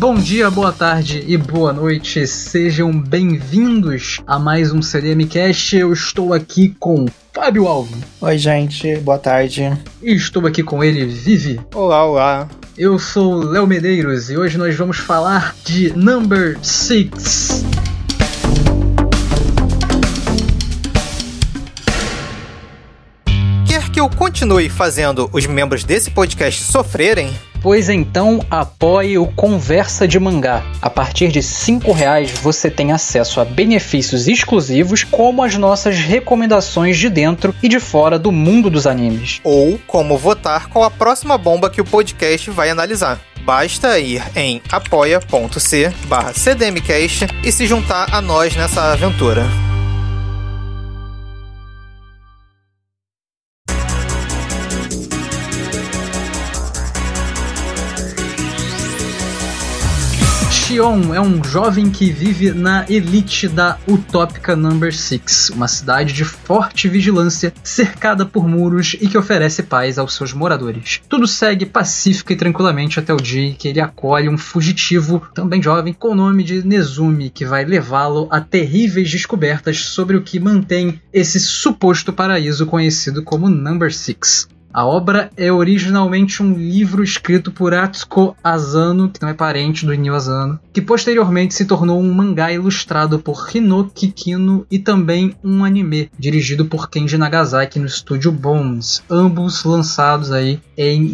Bom dia, boa tarde e boa noite, sejam bem-vindos a mais um CDMcast. Eu estou aqui com Fábio Alves. Oi, gente, boa tarde. E estou aqui com ele, Vivi. Olá, olá. Eu sou Léo Medeiros e hoje nós vamos falar de Number 6. Quer que eu continue fazendo os membros desse podcast sofrerem? Pois então, apoie o Conversa de Mangá. A partir de R$5 você tem acesso a benefícios exclusivos, como as nossas recomendações de dentro e de fora do mundo dos animes. Ou como votar qual a próxima bomba que o podcast vai analisar. Basta ir em apoia.c/cdmcast e se juntar a nós nessa aventura. Shion é um jovem que vive na elite da utópica Number 6, uma cidade de forte vigilância, cercada por muros e que oferece paz aos seus moradores. Tudo segue pacífico e tranquilamente até o dia em que ele acolhe um fugitivo, também jovem, com o nome de Nezumi, que vai levá-lo a terríveis descobertas sobre o que mantém esse suposto paraíso conhecido como Number 6. A obra é originalmente um livro escrito por Atsuko Asano, que não é parente do Inio Asano, que posteriormente se tornou um mangá ilustrado por Hinoki Kino e também um anime, dirigido por Kenji Nagasaki no estúdio Bones, ambos lançados aí em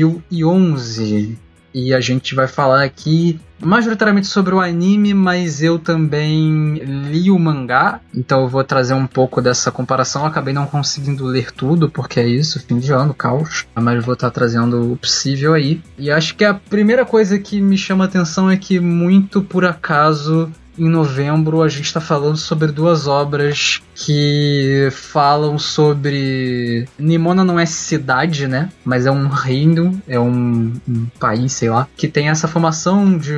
2011. E a gente vai falar aqui majoritariamente sobre o anime, mas eu também li o mangá, então eu vou trazer um pouco dessa comparação. Eu acabei não conseguindo ler tudo, porque é isso, fim de ano, caos, mas eu vou estar trazendo o possível aí. E acho que a primeira coisa que me chama a atenção é que, muito por acaso, em novembro a gente está falando sobre duas obras que falam sobre... Nimona não é cidade, né? Mas é um reino, é um país, sei lá, que tem essa formação de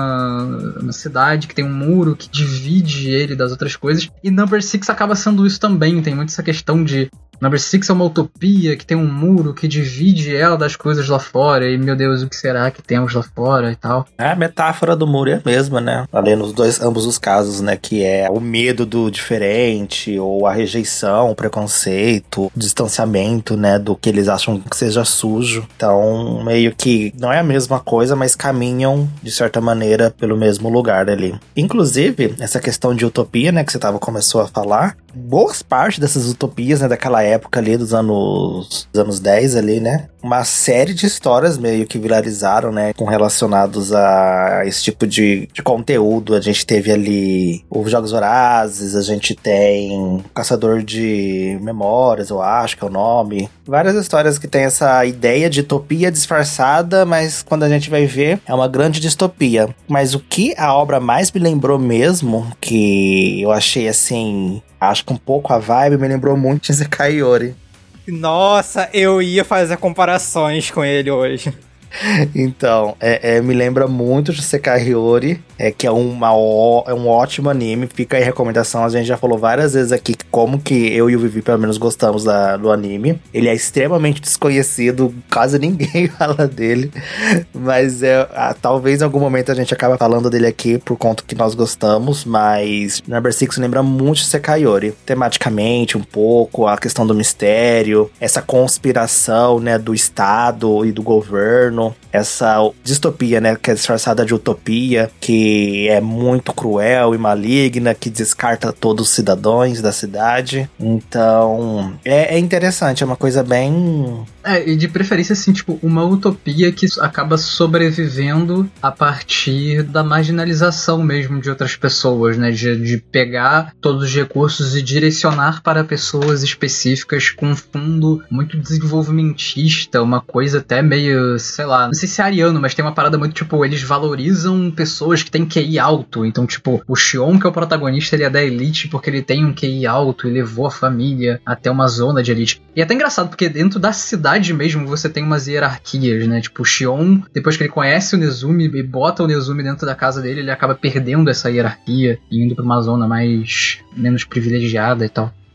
uma cidade que tem um muro que divide ele das outras coisas. E Number 6 acaba sendo isso também. Tem muito essa questão de... Number 6 é uma utopia que tem um muro que divide ela das coisas lá fora. E, meu Deus, o que será que temos lá fora e tal? A metáfora do muro é a mesma, né? Ali nos ambos os casos, né? Que é o medo do diferente, ou a rejeição, o preconceito, o distanciamento, né? Do que eles acham que seja sujo. Então, meio que não é a mesma coisa, mas caminham, de certa maneira, pelo mesmo lugar ali. Inclusive, essa questão de utopia, né? Que você começou a falar. Boas partes dessas utopias, né, daquela época ali, dos anos 10 ali, né, uma série de histórias meio que viralizaram, né, com relacionados a esse tipo de conteúdo. A gente teve ali os Jogos Vorazes, a gente tem o Caçador de Memórias, eu acho que é o nome. Várias histórias que tem essa ideia de utopia disfarçada, mas quando a gente vai ver, é uma grande distopia. Mas o que a obra mais me lembrou mesmo, que eu achei assim... acho que um pouco a vibe me lembrou muito de Isekai Yori. Nossa, eu ia fazer comparações com ele hoje. Então, me lembra muito de Isekai Yori, que é um ótimo anime. Fica aí a recomendação, a gente já falou várias vezes aqui como que eu e o Vivi pelo menos gostamos do anime. Ele é extremamente desconhecido, quase ninguém fala dele, mas talvez em algum momento a gente acabe falando dele aqui por conta que nós gostamos. Mas Number 6 lembra muito de Isekai Yori, tematicamente um pouco, a questão do mistério, essa conspiração, né, do Estado e do governo, essa distopia, né, que é disfarçada de utopia, que é muito cruel e maligna, que descarta todos os cidadãos da cidade. Então, é interessante, é uma coisa bem... e de preferência, assim, tipo, uma utopia que acaba sobrevivendo a partir da marginalização mesmo de outras pessoas, né, de pegar todos os recursos e direcionar para pessoas específicas com um fundo muito desenvolvimentista, uma coisa até meio, sei lá, não sei se é ariano, mas tem uma parada muito, tipo, eles valorizam pessoas que têm QI alto. Então, tipo, o Shion, que é o protagonista, ele é da elite porque ele tem um QI alto e levou a família até uma zona de elite. E é até engraçado, porque dentro da cidade mesmo você tem umas hierarquias, né? Tipo, o Shion, depois que ele conhece o Nezumi e bota o Nezumi dentro da casa dele, ele acaba perdendo essa hierarquia e indo pra uma zona menos privilegiada e tal.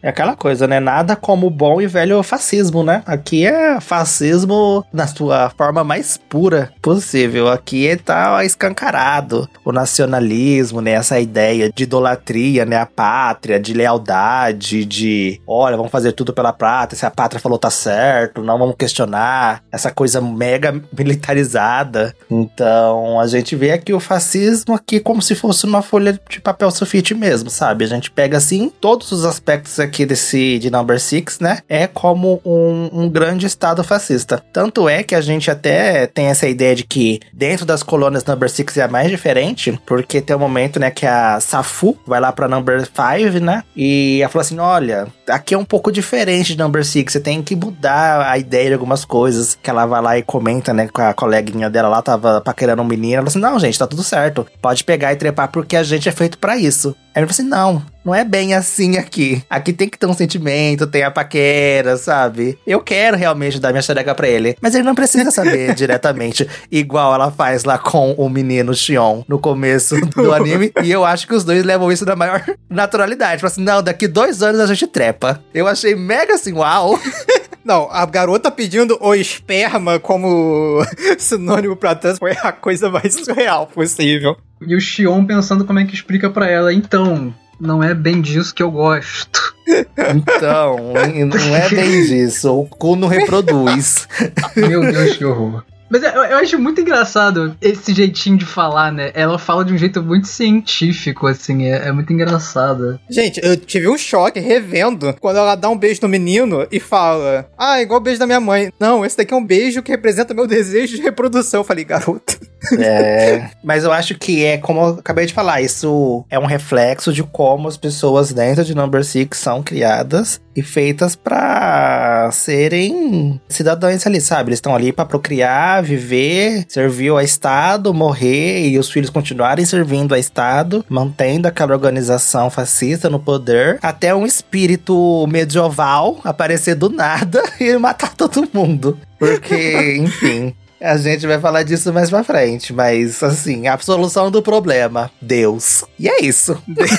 É aquela coisa, né? Nada como o bom e velho fascismo, né? Aqui é fascismo na sua forma mais pura possível. Aqui tá escancarado o nacionalismo, né? Essa ideia de idolatria, né? A pátria, de lealdade, de olha, vamos fazer tudo pela pátria, se a pátria falou tá certo, não vamos questionar. Essa coisa mega militarizada. Então, a gente vê aqui o fascismo aqui como se fosse uma folha de papel sulfite mesmo, sabe? A gente pega, assim, todos os aspectos aqui de Number Six, né? É como um grande estado fascista. Tanto é que a gente até tem essa ideia de que dentro das colônias Number Six é a mais diferente, porque tem um momento, né, que a Safu vai lá pra Number 5, né? E ela fala assim, olha, aqui é um pouco diferente de Number Six, você tem que mudar a ideia de algumas coisas, que ela vai lá e comenta, né, com a coleguinha dela lá, tava paquerando um menino, ela fala assim, não, gente, tá tudo certo, pode pegar e trepar porque a gente é feito pra isso. Aí ele falou assim, não é bem assim aqui. Aqui tem que ter um sentimento, tem a paquera, sabe? Eu quero realmente dar minha xereca pra ele, mas ele não precisa saber diretamente, igual ela faz lá com o menino Xion no começo do anime. E eu acho que os dois levam isso na maior naturalidade. Fala assim, não, daqui 2 anos a gente trepa. Eu achei mega assim, uau. Não, a garota pedindo o esperma como sinônimo pra trans foi a coisa mais surreal possível. E o Xion pensando como é que explica pra ela, então, não é bem disso que eu gosto. Então, não é bem disso, o cu não reproduz. Meu Deus, que horror. Mas eu acho muito engraçado esse jeitinho de falar, né? Ela fala de um jeito muito científico, assim, é muito engraçado. Gente, eu tive um choque revendo quando ela dá um beijo no menino e fala, igual o beijo da minha mãe. Não, esse daqui é um beijo que representa meu desejo de reprodução. Eu falei, garota. Mas eu acho que é como eu acabei de falar, isso é um reflexo de como as pessoas dentro de Number Six são criadas e feitas pra serem cidadãos ali, sabe? Eles estão ali pra procriar, viver, servir ao Estado, morrer e os filhos continuarem servindo ao Estado, mantendo aquela organização fascista no poder, até um espírito medieval aparecer do nada e matar todo mundo. Porque, enfim... A gente vai falar disso mais pra frente, mas, assim, a solução do problema, Deus. E é isso.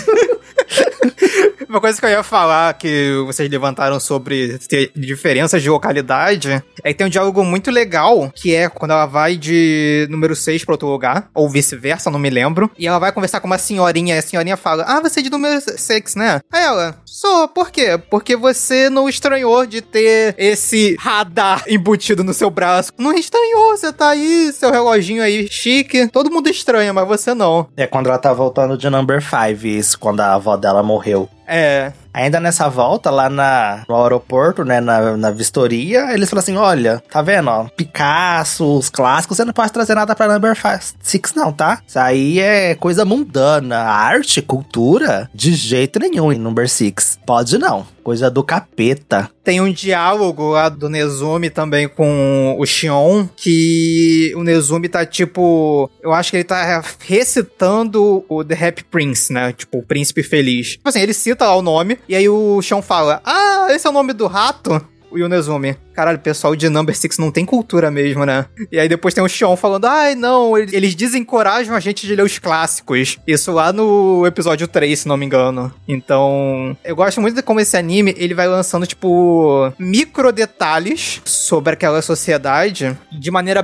Uma coisa que eu ia falar, que vocês levantaram sobre ter diferenças de localidade, é que tem um diálogo muito legal, que é quando ela vai de número 6 pra outro lugar, ou vice-versa, não me lembro, e ela vai conversar com uma senhorinha, e a senhorinha fala, você é de número 6, né? Aí ela, sou, por quê? Porque você não estranhou de ter esse radar embutido no seu braço. Não estranhou, você tá aí, seu reloginho aí chique, todo mundo estranha, mas você não. É quando ela tá voltando de Number 5, isso, quando a avó dela morreu. Ainda nessa volta, lá no aeroporto, né, na vistoria, eles falam assim, olha, tá vendo, ó, Picasso, os clássicos, você não pode trazer nada pra Number 6 não, tá? Isso aí é coisa mundana, arte, cultura, de jeito nenhum em Number 6. Pode não, coisa do capeta. Tem um diálogo lá do Nezumi também com o Xion, que o Nezumi tá tipo... Eu acho que ele tá recitando o The Happy Prince, né? Tipo, o Príncipe Feliz. Tipo assim, ele cita lá o nome, e aí o Xion fala, esse é o nome do rato? E o Nezumi, caralho, o pessoal de Number 6 não tem cultura mesmo, né? E aí depois tem o Xion falando, não, eles desencorajam a gente de ler os clássicos. Isso lá no episódio 3, se não me engano. Então, eu gosto muito de como esse anime, ele vai lançando, tipo, micro detalhes sobre aquela sociedade de maneira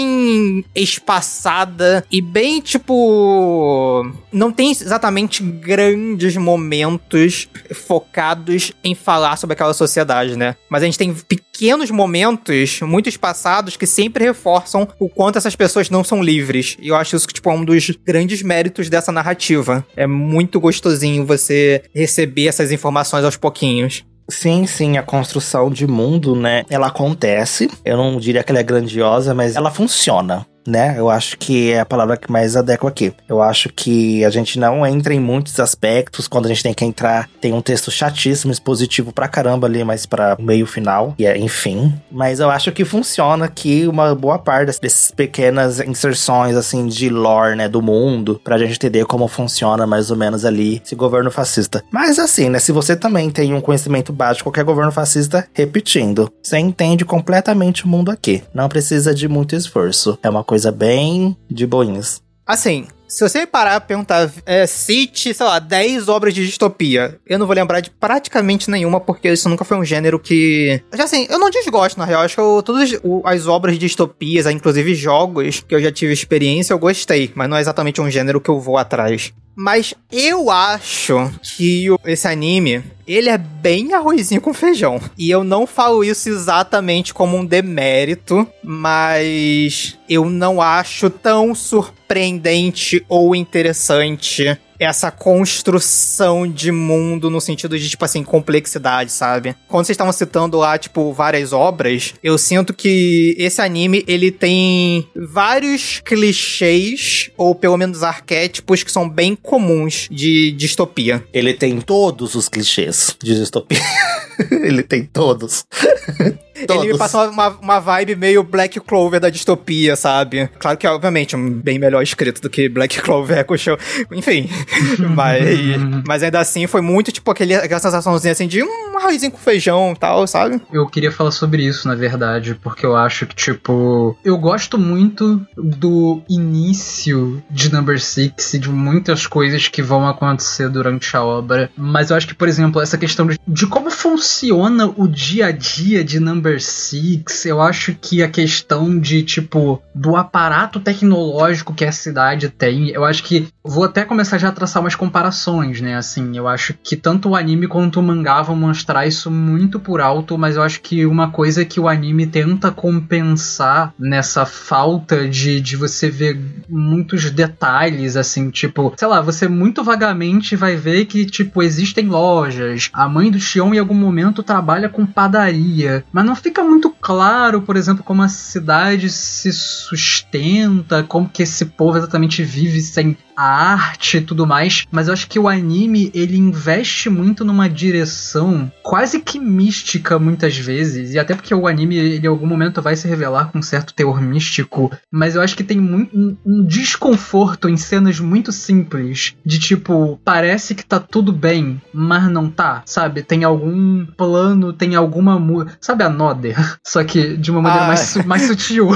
bem espaçada e bem, tipo... Não tem exatamente grandes momentos focados em falar sobre aquela sociedade, né? Mas a gente tem pequenos momentos muito espaçados que sempre reforçam o quanto essas pessoas não são livres. E eu acho isso que, tipo, é um dos grandes méritos dessa narrativa. É muito gostosinho você receber essas informações aos pouquinhos. Sim, a construção de mundo, né, ela acontece. Eu não diria que ela é grandiosa, mas ela funciona. Né? Eu acho que é a palavra que mais adequa aqui. Eu acho que a gente não entra em muitos aspectos. Quando a gente tem que entrar, tem um texto chatíssimo, expositivo pra caramba ali, mas pra meio final. E enfim. Mas eu acho que funciona aqui uma boa parte dessas pequenas inserções, assim, de lore, né, do mundo, pra gente entender como funciona mais ou menos ali esse governo fascista. Mas assim, né, se você também tem um conhecimento básico de qualquer governo fascista, repetindo, você entende completamente o mundo aqui. Não precisa de muito esforço. É uma coisa bem de boinhas. Assim, Se você parar pra perguntar, cite, sei lá, 10 obras de distopia, eu não vou lembrar de praticamente nenhuma, porque isso nunca foi um gênero que... Assim, eu não desgosto, na real. Acho que todas as obras de distopias, inclusive jogos que eu já tive experiência, eu gostei. Mas não é exatamente um gênero que eu vou atrás. Mas eu acho que esse anime, ele é bem arrozinho com feijão. E eu não falo isso exatamente como um demérito, mas eu não acho tão surpreendente ou interessante essa construção de mundo no sentido de, tipo assim, complexidade, sabe? Quando vocês estavam citando lá, tipo, várias obras, eu sinto que esse anime, ele tem vários clichês, ou pelo menos arquétipos, que são bem comuns de distopia. Ele tem todos os clichês de distopia. Ele tem todos. Ele me passa uma vibe meio Black Clover da distopia, sabe? Claro que, obviamente, bem melhor escrito do que Black Clover, enfim. mas ainda assim, foi muito, tipo, aquela sensaçãozinha, assim, de um arrozinho com feijão e tal, sabe? Eu queria falar sobre isso, na verdade, porque eu acho que, tipo... Eu gosto muito do início de Number Six e de muitas coisas que vão acontecer durante a obra, mas eu acho que, por exemplo, essa questão de como funciona o dia a dia de Number Six, eu acho que a questão de, tipo, do aparato tecnológico que a cidade tem, eu acho que... Vou até começar já a traçar umas comparações, né, assim, eu acho que tanto o anime quanto o mangá vão mostrar isso muito por alto, mas eu acho que uma coisa que o anime tenta compensar nessa falta de você ver muitos detalhes, assim, tipo, sei lá, você muito vagamente vai ver que, tipo, existem lojas, a mãe do Shion em algum momento trabalha com padaria, mas não fica muito claro, por exemplo, como a cidade se sustenta, como que esse povo exatamente vive sem a arte e tudo mais, mas eu acho que o anime, ele investe muito numa direção quase que mística muitas vezes, e até porque o anime, ele em algum momento vai se revelar com um certo teor místico, mas eu acho que tem um desconforto em cenas muito simples, de tipo, parece que tá tudo bem, mas não tá, sabe? Tem algum plano, tem alguma... Sabe a Nodder? Só que de uma maneira mais sutil.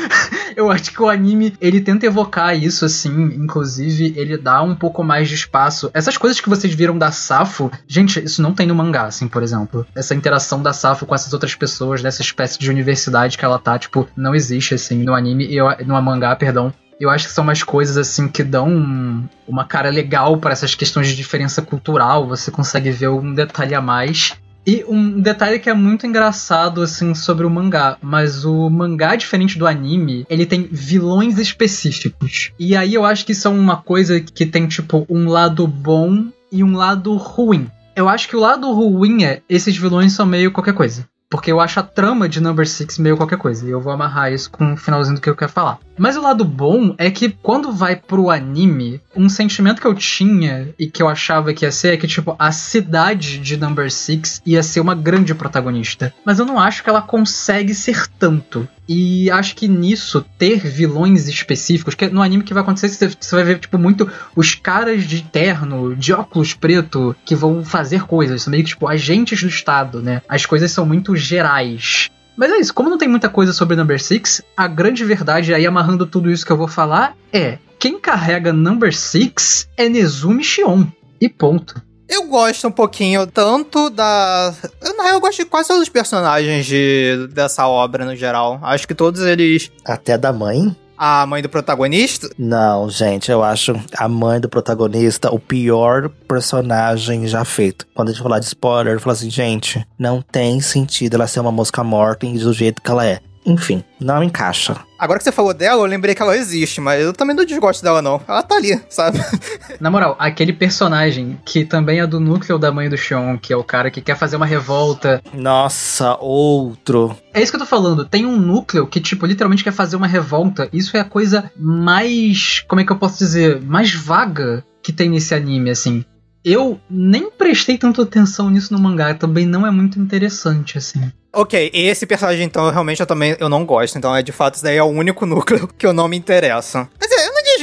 Eu acho que o anime, ele tenta evocar isso, assim, inclusive ele dá um pouco mais de espaço. Essas coisas que vocês viram da Safo, gente, isso não tem no mangá, assim, por exemplo. Essa interação da Safo com essas outras pessoas, dessa espécie de universidade que ela tá, tipo, não existe, assim, no anime, no mangá, perdão. Eu acho que são umas coisas, assim, que dão uma cara legal para essas questões de diferença cultural, você consegue ver um detalhe a mais. E um detalhe que é muito engraçado, assim, sobre o mangá, mas o mangá, diferente do anime, ele tem vilões específicos. E aí eu acho que isso é uma coisa que tem, tipo, um lado bom e um lado ruim. Eu acho que o lado ruim é, esses vilões são meio qualquer coisa. Porque eu acho a trama de Number Six meio qualquer coisa. E eu vou amarrar isso com o finalzinho do que eu quero falar. Mas o lado bom é que quando vai pro anime, um sentimento que eu tinha e que eu achava que ia ser é que, tipo, a cidade de Number Six ia ser uma grande protagonista. Mas eu não acho que ela consegue ser tanto. E acho que nisso, ter vilões específicos, que no anime que vai acontecer, você vai ver, tipo, muito os caras de terno, de óculos preto, que vão fazer coisas. São meio que, tipo, agentes do Estado, né? As coisas são muito gerais. Mas é isso, como não tem muita coisa sobre Number Six, a grande verdade aí, amarrando tudo isso que eu vou falar, é... Quem carrega Number Six é Nezumi Shion. E ponto. Eu gosto um pouquinho tanto da... Eu gosto de quase todos os personagens dessa obra, no geral. Acho que todos eles... Até da mãe? A mãe do protagonista? Não, gente, eu acho a mãe do protagonista o pior personagem já feito. Quando a gente falar de spoiler, eu falo assim, gente, não tem sentido ela ser uma mosca morta do jeito que ela é. Enfim, não encaixa. Agora que você falou dela, eu lembrei que ela existe, mas eu também não desgosto dela, não. Ela tá ali, sabe? Na moral, aquele personagem que também é do núcleo da mãe do Shion, que é o cara que quer fazer uma revolta. Nossa, outro. É isso que eu tô falando. Tem um núcleo que, tipo, literalmente quer fazer uma revolta. Isso é a coisa mais... Como é que eu posso dizer? Mais vaga que tem nesse anime, assim. Eu nem prestei tanta atenção nisso no mangá. Também não é muito interessante, assim. Ok, esse personagem, então, eu não gosto. Então, de fato, isso daí é o único núcleo que eu não me interesso. Mas eu não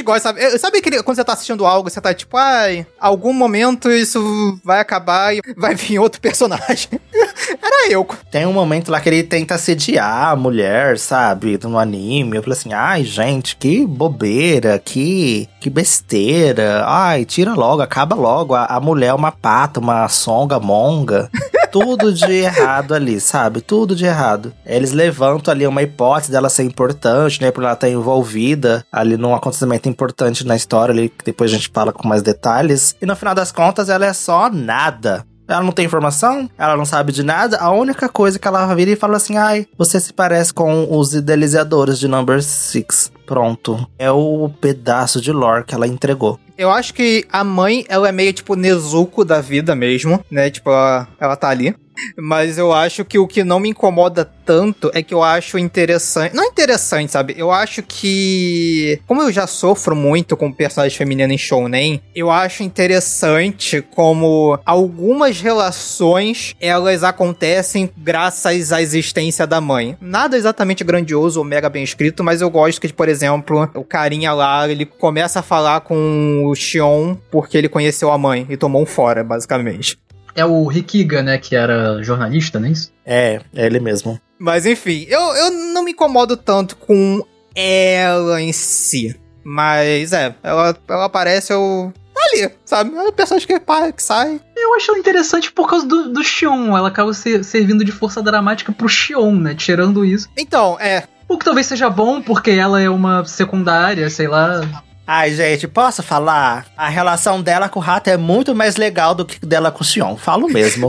gostam, sabe? Sabe quando você tá assistindo algo, você tá tipo, ai, algum momento isso vai acabar e vai vir outro personagem. Era eu. Tem um momento lá que ele tenta assediar a mulher, sabe? No anime. Eu falei assim, ai, gente, que bobeira, que besteira. Ai, tira logo, acaba logo. A mulher é uma pata, uma songamonga. Tudo de errado ali, sabe? Tudo de errado. Eles levantam ali uma hipótese dela ser importante, né? Por ela estar envolvida ali num acontecimento importante na história ali, que depois a gente fala com mais detalhes. E no final das contas, ela é só nada. Ela não tem informação, ela não sabe de nada. A única coisa que ela vira e fala assim, ai, você se parece com os idealizadores de Number 6. Pronto. É o pedaço de lore que ela entregou. Eu acho que a mãe, ela é meio tipo Nezuko da vida mesmo, né? Tipo, ela tá ali. Mas eu acho que o que não me incomoda tanto é que eu acho interessante... Não é interessante, sabe? Eu acho que... Como eu já sofro muito com personagem feminino em shounen, eu acho interessante como algumas relações, elas acontecem graças à existência da mãe. Nada exatamente grandioso ou mega bem escrito, mas eu gosto que, por exemplo, o carinha lá, ele começa a falar com o Shion porque ele conheceu a mãe e tomou um fora, basicamente. É o Rikiga, né, que era jornalista, não é isso? É ele mesmo. Mas enfim, eu não me incomodo tanto com ela em si. Mas ela aparece, eu... ali, sabe? É uma personagem que sai. Eu acho ela interessante por causa do Shion. Ela acaba servindo de força dramática pro Shion, né? Tirando isso. Então, O que talvez seja bom, porque ela é uma secundária, sei lá... Ai, gente, posso falar? A relação dela com o rato é muito mais legal do que dela com o Sion. Falo mesmo.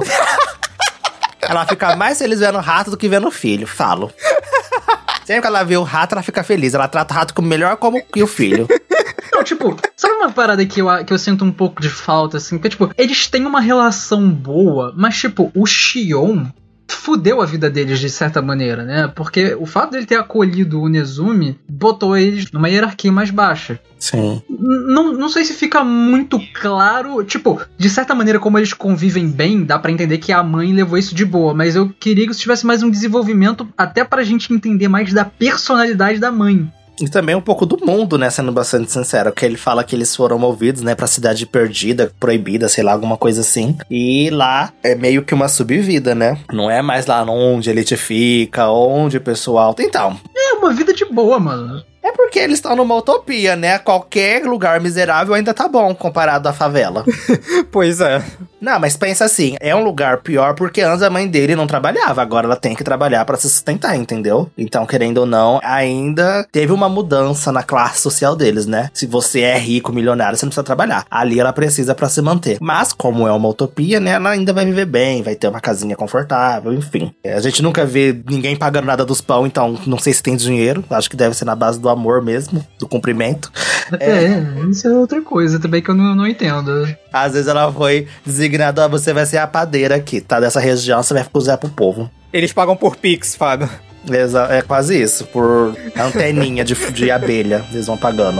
Ela fica mais feliz vendo o rato do que vendo o filho. Falo. Sempre que ela vê o rato, ela fica feliz. Ela trata o rato como melhor como que o filho. Não, tipo, sabe uma parada que eu sinto um pouco de falta, assim? Porque, tipo, eles têm uma relação boa, mas, tipo, o Shion fudeu a vida deles de certa maneira, né? Porque o fato dele ter acolhido o Nezumi botou eles numa hierarquia mais baixa. Sim. Não sei se fica muito claro. Tipo, de certa maneira, como eles convivem bem, dá pra entender que a mãe levou isso de boa. Mas eu queria que tivesse mais um desenvolvimento, até pra gente entender mais da personalidade da mãe. E também um pouco do mundo, né, sendo bastante sincero, que ele fala que eles foram movidos, né, pra cidade perdida, proibida, sei lá, alguma coisa assim. E lá é meio que uma subvida, né? Não é mais lá onde ele fica, onde o pessoal... Então... É uma vida de boa, mano. É porque eles estão numa utopia, né? Qualquer lugar miserável ainda tá bom comparado à favela. Pois é. Não, mas pensa assim, é um lugar pior porque antes a mãe dele não trabalhava, agora ela tem que trabalhar pra se sustentar, entendeu? Então, querendo ou não, ainda teve uma mudança na classe social deles, né? Se você é rico, milionário, você não precisa trabalhar. Ali ela precisa pra se manter. Mas, como é uma utopia, né, ela ainda vai viver bem, vai ter uma casinha confortável, enfim. A gente nunca vê ninguém pagando nada dos pão, então não sei se tem dinheiro, acho que deve ser na base do amor mesmo, do cumprimento. Isso é outra coisa também que eu não entendo. Às vezes ela foi designada, você vai ser a padeira aqui, tá? Dessa região, você vai cozinhar pro povo. Eles pagam por Pix, Fábio. É quase isso, por anteninha de abelha, eles vão pagando.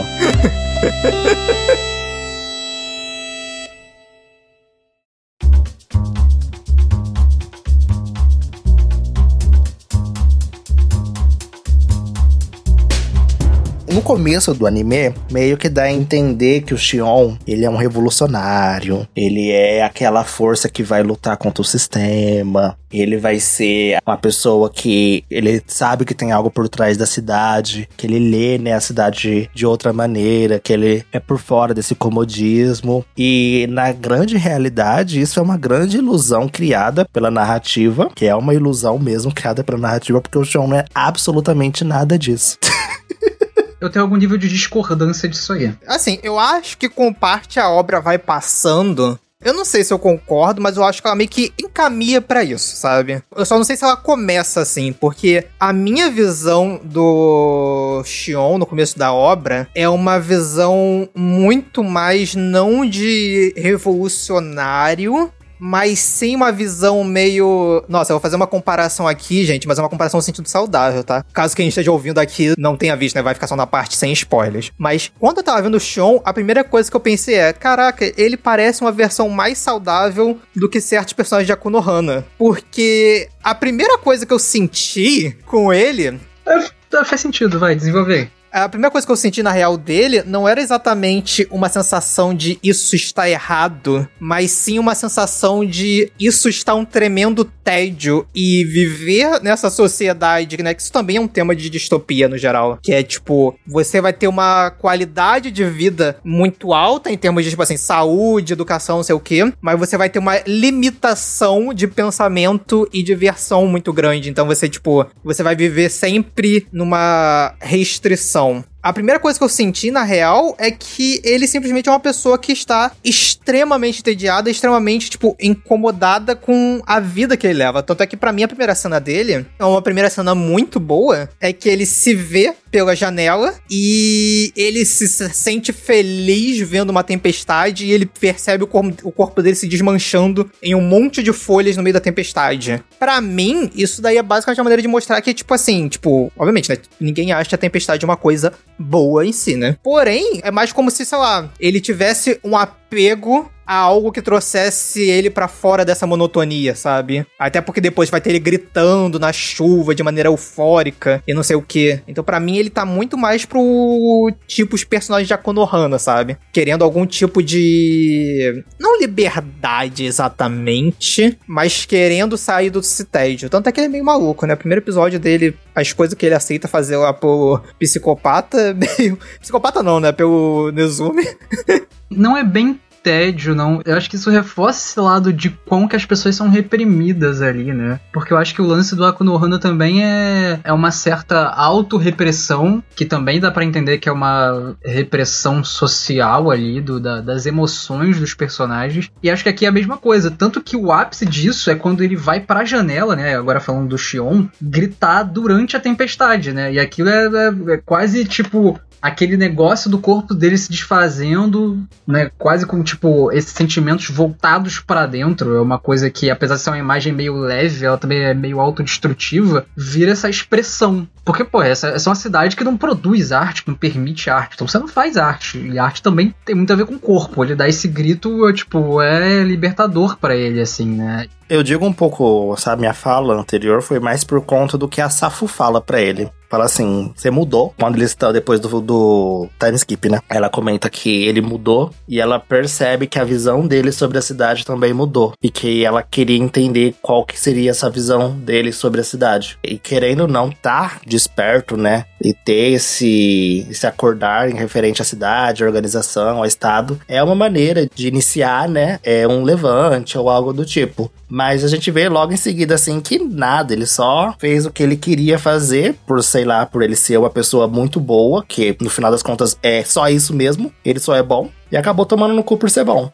No começo do anime, meio que dá a entender que o Shion, ele é um revolucionário, ele é aquela força que vai lutar contra o sistema, ele vai ser uma pessoa que ele sabe que tem algo por trás da cidade, que ele lê, né, a cidade de outra maneira, que ele é por fora desse comodismo. E na grande realidade, isso é uma grande ilusão criada pela narrativa, que é uma ilusão mesmo criada pela narrativa, porque o Shion não é absolutamente nada disso. Eu tenho algum nível de discordância disso aí. Assim, eu acho que com parte a obra vai passando... Eu não sei se eu concordo, mas eu acho que ela meio que encaminha pra isso, sabe? Eu só não sei se ela começa assim, porque a minha visão do Shion no começo da obra é uma visão muito mais não de revolucionário, mas sim uma visão meio... Nossa, eu vou fazer uma comparação aqui, gente, mas é uma comparação no sentido saudável, tá? Caso quem esteja ouvindo aqui não tenha visto, né? Vai ficar só na parte sem spoilers. Mas quando eu tava vendo o Shion, a primeira coisa que eu pensei é... Caraca, ele parece uma versão mais saudável do que certos personagens de Akunohana. Porque a primeira coisa que eu senti com ele... Faz sentido, vai, desenvolver. A primeira coisa que eu senti na real dele não era exatamente uma sensação de isso está errado, mas sim uma sensação de isso está um tremendo tédio e viver nessa sociedade, né, que isso também é um tema de distopia no geral, que é tipo, você vai ter uma qualidade de vida muito alta em termos de, tipo assim, saúde, educação, não sei o quê, mas você vai ter uma limitação de pensamento e diversão muito grande, então você, tipo, você vai viver sempre numa restrição. A primeira coisa que eu senti, na real, é que ele simplesmente é uma pessoa que está extremamente entediada, extremamente, tipo, incomodada com a vida que ele leva. Tanto é que, pra mim, a primeira cena dele é uma primeira cena muito boa, é que ele se vê pela janela e ele se sente feliz vendo uma tempestade e ele percebe o corpo dele se desmanchando em um monte de folhas no meio da tempestade. Pra mim, isso daí é basicamente uma maneira de mostrar que, tipo assim, tipo, obviamente, né, ninguém acha a tempestade uma coisa boa em si, né? Porém, é mais como se, sei lá, ele tivesse um apego a algo que trouxesse ele pra fora dessa monotonia, sabe? Até porque depois vai ter ele gritando na chuva de maneira eufórica e não sei o quê. Então, pra mim, ele tá muito mais pro tipo os personagens de Konohana, sabe? Querendo algum tipo de... não liberdade exatamente, mas querendo sair do tédio. Tanto é que ele é meio maluco, né? O primeiro episódio dele, as coisas que ele aceita fazer lá pro psicopata, meio... psicopata não, né? Pelo Nezumi. Não é bem tédio, não. Eu acho que isso reforça esse lado de como que as pessoas são reprimidas ali, né? Porque eu acho que o lance do Konohana também é uma certa autorrepressão, que também dá pra entender que é uma repressão social ali, das emoções dos personagens. E acho que aqui é a mesma coisa. Tanto que o ápice disso é quando ele vai pra janela, né? Agora falando do Shion, gritar durante a tempestade, né? E aquilo é quase tipo... aquele negócio do corpo dele se desfazendo, né, quase com, tipo, esses sentimentos voltados pra dentro. É uma coisa que, apesar de ser uma imagem meio leve, ela também é meio autodestrutiva, vira essa expressão. Porque, pô, essa é uma cidade que não produz arte, que não permite arte. Então você não faz arte. E arte também tem muito a ver com o corpo. Ele dá esse grito, tipo, é libertador pra ele, assim, né? Eu digo um pouco, sabe, minha fala anterior foi mais por conta do que a Safu fala pra ele. Fala assim, você mudou. Quando eles estão depois do time skip, né? Ela comenta que ele mudou e ela percebe que a visão dele sobre a cidade também mudou. E que ela queria entender qual que seria essa visão dele sobre a cidade. E querendo não tá desperto, né? E ter esse acordar em referente à cidade, à organização, ao estado. É uma maneira de iniciar, né? É um levante ou algo do tipo. Mas a gente vê logo em seguida, assim, que nada. Ele só fez o que ele queria fazer por sei lá, por ele ser uma pessoa muito boa, que no final das contas é só isso mesmo, ele só é bom, e acabou tomando no cu por ser bom.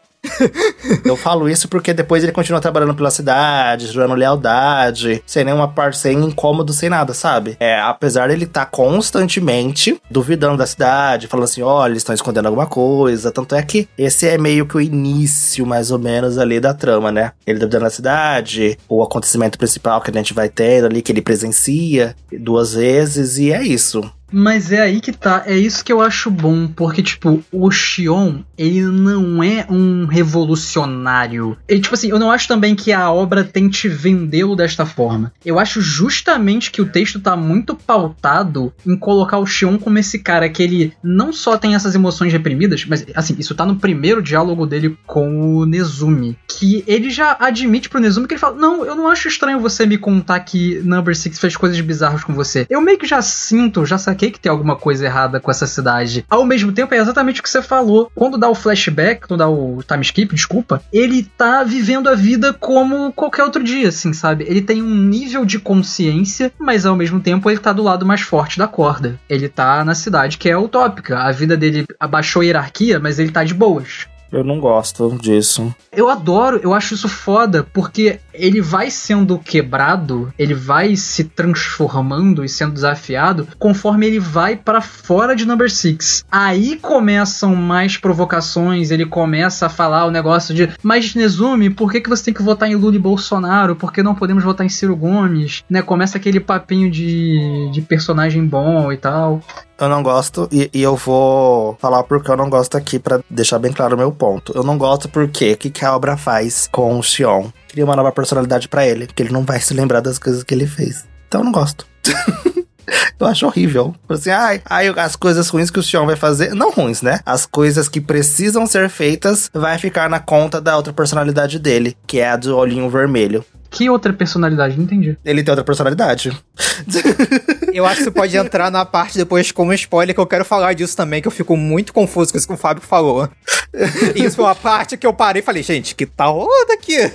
Eu falo isso porque depois ele continua trabalhando pela cidade, jurando lealdade, sem nenhuma parte, sem incômodo, sem nada, sabe? Apesar dele estar constantemente duvidando da cidade, falando assim, olha, eles estão escondendo alguma coisa, tanto é que esse é meio que o início, mais ou menos, ali da trama, né? Ele duvidando da cidade, o acontecimento principal que a gente vai ter ali, que ele presencia 2 vezes, e é isso. Mas é aí que tá, é isso que eu acho bom, porque, tipo, o Shion, ele não é um revolucionário. Ele, tipo assim, eu não acho também que a obra tente vendê-lo desta forma. Eu acho justamente que o texto tá muito pautado em colocar o Shion como esse cara que ele não só tem essas emoções reprimidas, mas, assim, isso tá no primeiro diálogo dele com o Nezumi, que ele já admite pro Nezumi que ele fala, não, eu não acho estranho você me contar que Number 6 fez coisas bizarras com você. Eu meio que já sinto, já saquei que tem alguma coisa errada com essa cidade. Ao mesmo tempo, é exatamente o que você falou. Quando dá o flashback, quando dá o time skip, desculpa, ele tá vivendo a vida como qualquer outro dia, assim, sabe? Ele tem um nível de consciência, mas ao mesmo tempo ele tá do lado mais forte da corda. Ele tá na cidade que é utópica. A vida dele abaixou a hierarquia, mas ele tá de boas. Eu não gosto disso. Eu adoro, eu acho isso foda, porque ele vai sendo quebrado, ele vai se transformando e sendo desafiado conforme ele vai pra fora de Number 6. Aí começam mais provocações, ele começa a falar o negócio de, mas Nezumi, por que você tem que votar em Lula e Bolsonaro? Por que não podemos votar em Ciro Gomes? Né? Começa aquele papinho de personagem bom e tal. Eu não gosto, e eu vou falar porque eu não gosto aqui, pra deixar bem claro o meu ponto. Eu não gosto porque o que a obra faz com o Shion? Cria uma nova personalidade pra ele, que ele não vai se lembrar das coisas que ele fez. Então eu não gosto. Eu acho horrível. Assim, as coisas ruins que o Xion vai fazer, não ruins, né? As coisas que precisam ser feitas vai ficar na conta da outra personalidade dele, que é a do olhinho vermelho. Que outra personalidade? Não entendi. Ele tem outra personalidade. Eu acho que você pode entrar na parte depois como spoiler, que eu quero falar disso também, que eu fico muito confuso com isso que o Fábio falou. E isso foi uma parte que eu parei e falei, gente, que tá rolando aqui?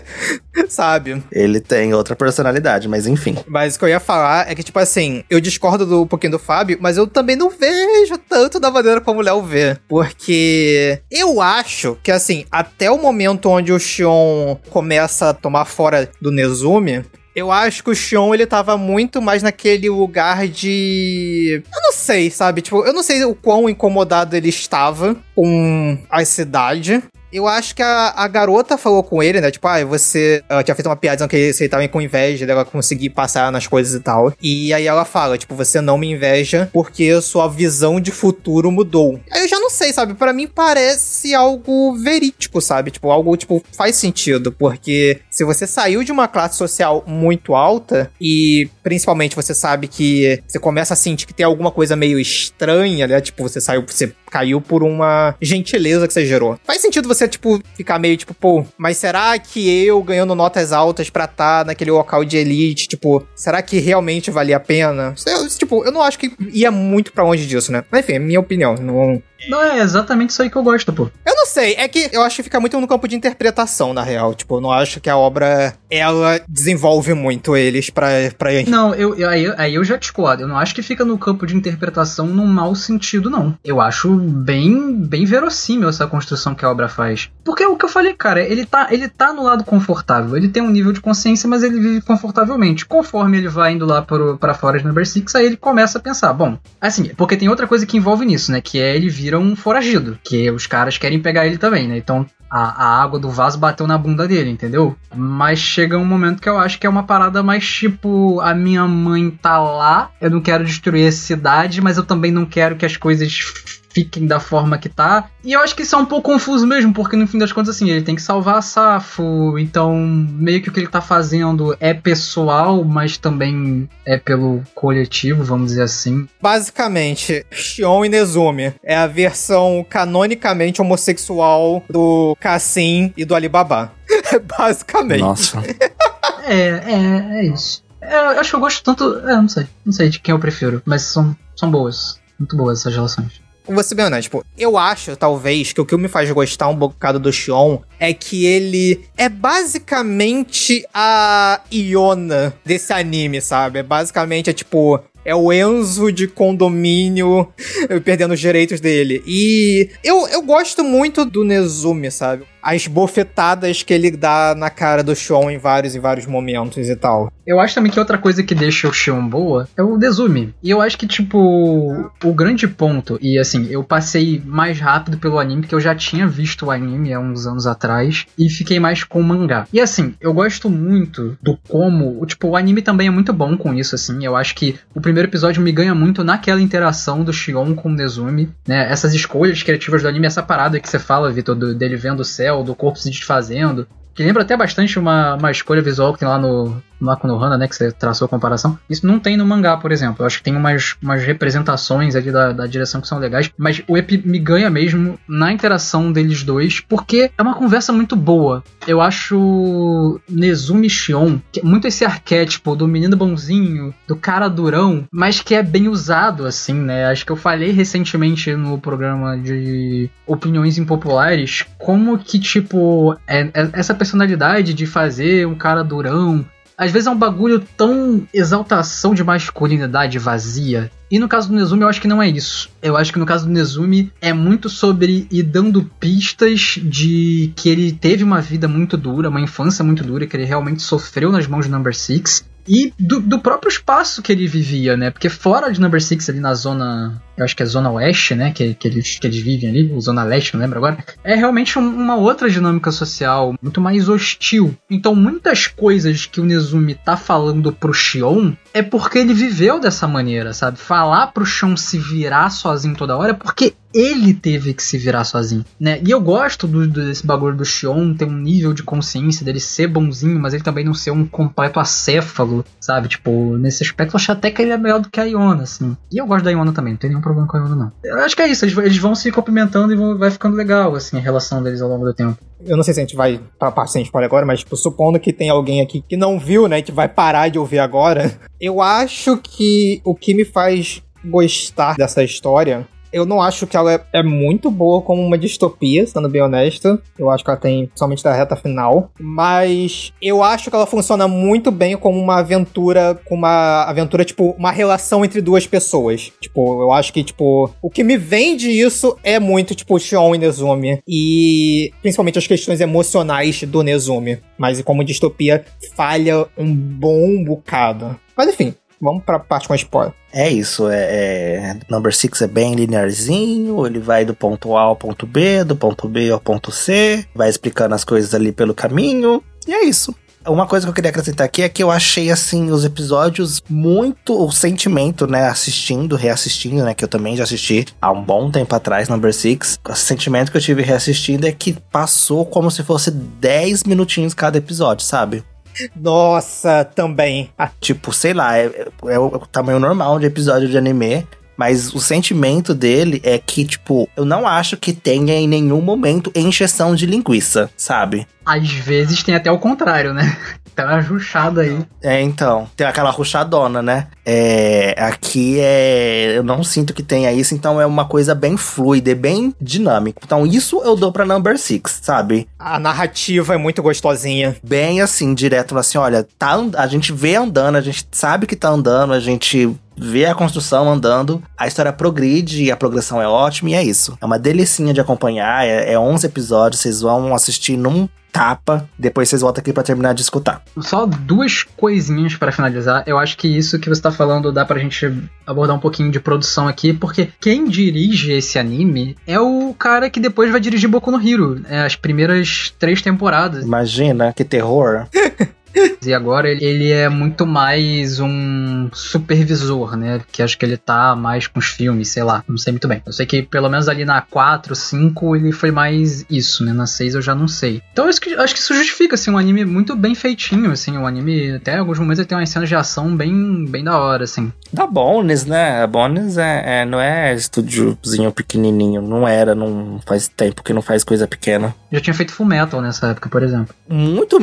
Sabe? Ele tem outra personalidade, mas enfim. Mas o que eu ia falar é que, tipo assim, eu discordo um pouquinho do Fábio, mas eu também não vejo tanto da maneira como o Léo vê. Porque eu acho que, assim, até o momento onde o Xion começa a tomar fora do Nezumi, eu acho que o Xion, ele tava muito mais naquele lugar de... Eu não sei, sabe? Tipo, eu não sei o quão incomodado ele estava com a cidade. Eu acho que a garota falou com ele, né? Tipo, você... Ela tinha feito uma piada dizendo que ele tava com inveja dela conseguir passar nas coisas e tal. E aí ela fala, tipo, você não me inveja porque sua visão de futuro mudou. Aí eu já não sei, sabe? Pra mim parece algo verídico, sabe? Tipo, algo, tipo, faz sentido. Porque se você saiu de uma classe social muito alta e principalmente você sabe que você começa a sentir que tem alguma coisa meio estranha, né? Tipo, você caiu por uma gentileza que você gerou. Faz sentido você, tipo, ficar meio, tipo, pô, mas será que eu ganhando notas altas pra estar naquele local de elite, tipo, será que realmente valia a pena? Tipo, eu não acho que ia muito pra longe disso, né? Mas enfim, é minha opinião. Não, é exatamente isso aí que eu gosto, pô. Eu não sei, é que eu acho que fica muito no campo de interpretação, na real. Tipo, eu não acho que a obra, ela desenvolve muito eles pra... Não, aí eu já discordo. Eu não acho que fica no campo de interpretação num mau sentido, não. Eu acho bem verossímil essa construção que a obra faz. Porque é o que eu falei, cara, ele tá no lado confortável. Ele tem um nível de consciência, mas ele vive confortavelmente. Conforme ele vai indo lá pra fora de Number 6, aí ele começa a pensar, bom, assim, porque tem outra coisa que envolve nisso, né, que é ele vira um foragido, que os caras querem pegar ele também, né, então a água do vaso bateu na bunda dele, entendeu? Mas chega um momento que eu acho que é uma parada mais tipo, a minha mãe tá lá, eu não quero destruir a cidade, mas eu também não quero que as coisas fiquem da forma que tá. E eu acho que isso é um pouco confuso mesmo, porque no fim das contas, assim, ele tem que salvar a Safo, então meio que o que ele tá fazendo é pessoal, mas também é pelo coletivo, vamos dizer assim. Basicamente, Xion Inezumi é a versão canonicamente homossexual do Cassim e do Alibaba. Basicamente. Nossa. É isso. Eu acho que eu gosto tanto... não sei de quem eu prefiro, mas são boas. Muito boas essas relações. Vou ser bem honesto, tipo, eu acho, talvez, que o que me faz gostar um bocado do Xion é que ele é basicamente a Iona desse anime, sabe? Basicamente, tipo... É o Enzo de condomínio perdendo os direitos dele. E eu gosto muito do Nezumi, sabe? As bofetadas que ele dá na cara do Xion em vários momentos e tal. Eu acho também que outra coisa que deixa o Xion boa é o Nezumi. E eu acho que, tipo, o grande ponto... E, assim, eu passei mais rápido pelo anime, porque eu já tinha visto o anime há uns anos atrás. E fiquei mais com o mangá. E, assim, eu gosto muito do como... Tipo, o anime também é muito bom com isso, assim. Eu acho que o primeiro episódio me ganha muito naquela interação do Xion com o Nezumi, né? Essas escolhas criativas do anime, essa parada que você fala, Vitor, dele vendo o céu, do corpo se desfazendo, que lembra até bastante uma escolha visual que tem lá no Konohana, né, que você traçou a comparação. Isso não tem no mangá, por exemplo. Eu acho que tem umas representações ali da direção que são legais, mas o Ep me ganha mesmo na interação deles dois, porque é uma conversa muito boa. Eu acho Nezumi e Xion, que é muito esse arquétipo do menino bonzinho, do cara durão, mas que é bem usado, assim, né? Acho que eu falei recentemente no programa de opiniões impopulares, como que, tipo, essa personalidade de fazer um cara durão, às vezes é um bagulho tão exaltação de masculinidade vazia. E no caso do Nezumi eu acho que não é isso. Eu acho que no caso do Nezumi é muito sobre ir dando pistas de que ele teve uma vida muito dura, uma infância muito dura, que ele realmente sofreu nas mãos de Number 6. E do próprio espaço que ele vivia, né? Porque fora de Number 6, ali na zona... eu acho que é Zona Oeste, né, que eles vivem ali, ou Zona Leste, não lembro agora, é realmente uma outra dinâmica social, muito mais hostil. Então muitas coisas que o Nezumi tá falando pro Shion é porque ele viveu dessa maneira, sabe? Falar pro Shion se virar sozinho toda hora é porque ele teve que se virar sozinho, né? E eu gosto desse bagulho do Shion ter um nível de consciência dele ser bonzinho, mas ele também não ser um completo acéfalo, sabe? Tipo, nesse aspecto eu acho até que ele é melhor do que a Iona, assim. E eu gosto da Iona também, não tem nenhum problema com a Iona, não. Eu acho que é isso, eles vão se complementando e vai ficando legal, assim, a relação deles ao longo do tempo. Eu não sei se a gente vai pra parte sem spoiler agora, mas, tipo, supondo que tem alguém aqui que não viu, né, que vai parar de ouvir agora, eu acho que o que me faz gostar dessa história, eu não acho que ela é muito boa como uma distopia, sendo bem honesto. Eu acho que ela tem somente da reta final. Mas eu acho que ela funciona muito bem como uma aventura, tipo, uma relação entre duas pessoas. Tipo, eu acho que, tipo, o que me vende isso é muito, tipo, Shion e Nezumi. E principalmente as questões emocionais do Nezumi. Mas como distopia, falha um bom bocado. Mas enfim, vamos pra parte com spoiler. É isso, Number 6 é bem linearzinho, ele vai do ponto A ao ponto B, do ponto B ao ponto C, vai explicando as coisas ali pelo caminho, e é isso. Uma coisa que eu queria acrescentar aqui é que eu achei, assim, os episódios muito... O sentimento, né, reassistindo, né, que eu também já assisti há um bom tempo atrás, Number 6. O sentimento que eu tive reassistindo é que passou como se fosse 10 minutinhos cada episódio, sabe? Nossa, também. Tipo, sei lá, é o tamanho normal de episódio de anime, mas o sentimento dele é que, tipo, eu não acho que tenha em nenhum momento encheção de linguiça, sabe? Às vezes tem até o contrário, né? Tem uma rushada aí. Então, tem aquela rushadona, né? Aqui eu não sinto que tenha isso, então é uma coisa bem fluida, bem dinâmica. Então isso eu dou pra Number 6, sabe? A narrativa é muito gostosinha. Bem assim, direto, assim, olha, a gente vê andando, a gente sabe que tá andando, a gente vê a construção andando, a história progride e a progressão é ótima e é isso. É uma delicinha de acompanhar, é 11 episódios, vocês vão assistir num tapa, depois vocês voltam aqui pra terminar de escutar. Só duas coisinhas pra finalizar. Eu acho que isso que você tá falando dá pra gente abordar um pouquinho de produção aqui, porque quem dirige esse anime é o cara que depois vai dirigir Boku no Hero, as primeiras 3 temporadas. Imagina, que terror. E agora ele é muito mais um supervisor, né? Que acho que ele tá mais com os filmes, sei lá, não sei muito bem. Eu sei que pelo menos ali na 4, 5 ele foi mais isso, né? Na 6 eu já não sei. Então acho que isso justifica, assim, um anime muito bem feitinho, assim. Um anime, até em alguns momentos ele tem umas cenas de ação bem da hora, assim. Da Bones, né? A Bones não é estúdiozinho pequenininho. Não faz tempo que não faz coisa pequena. Já tinha feito Fullmetal nessa época, por exemplo. Muito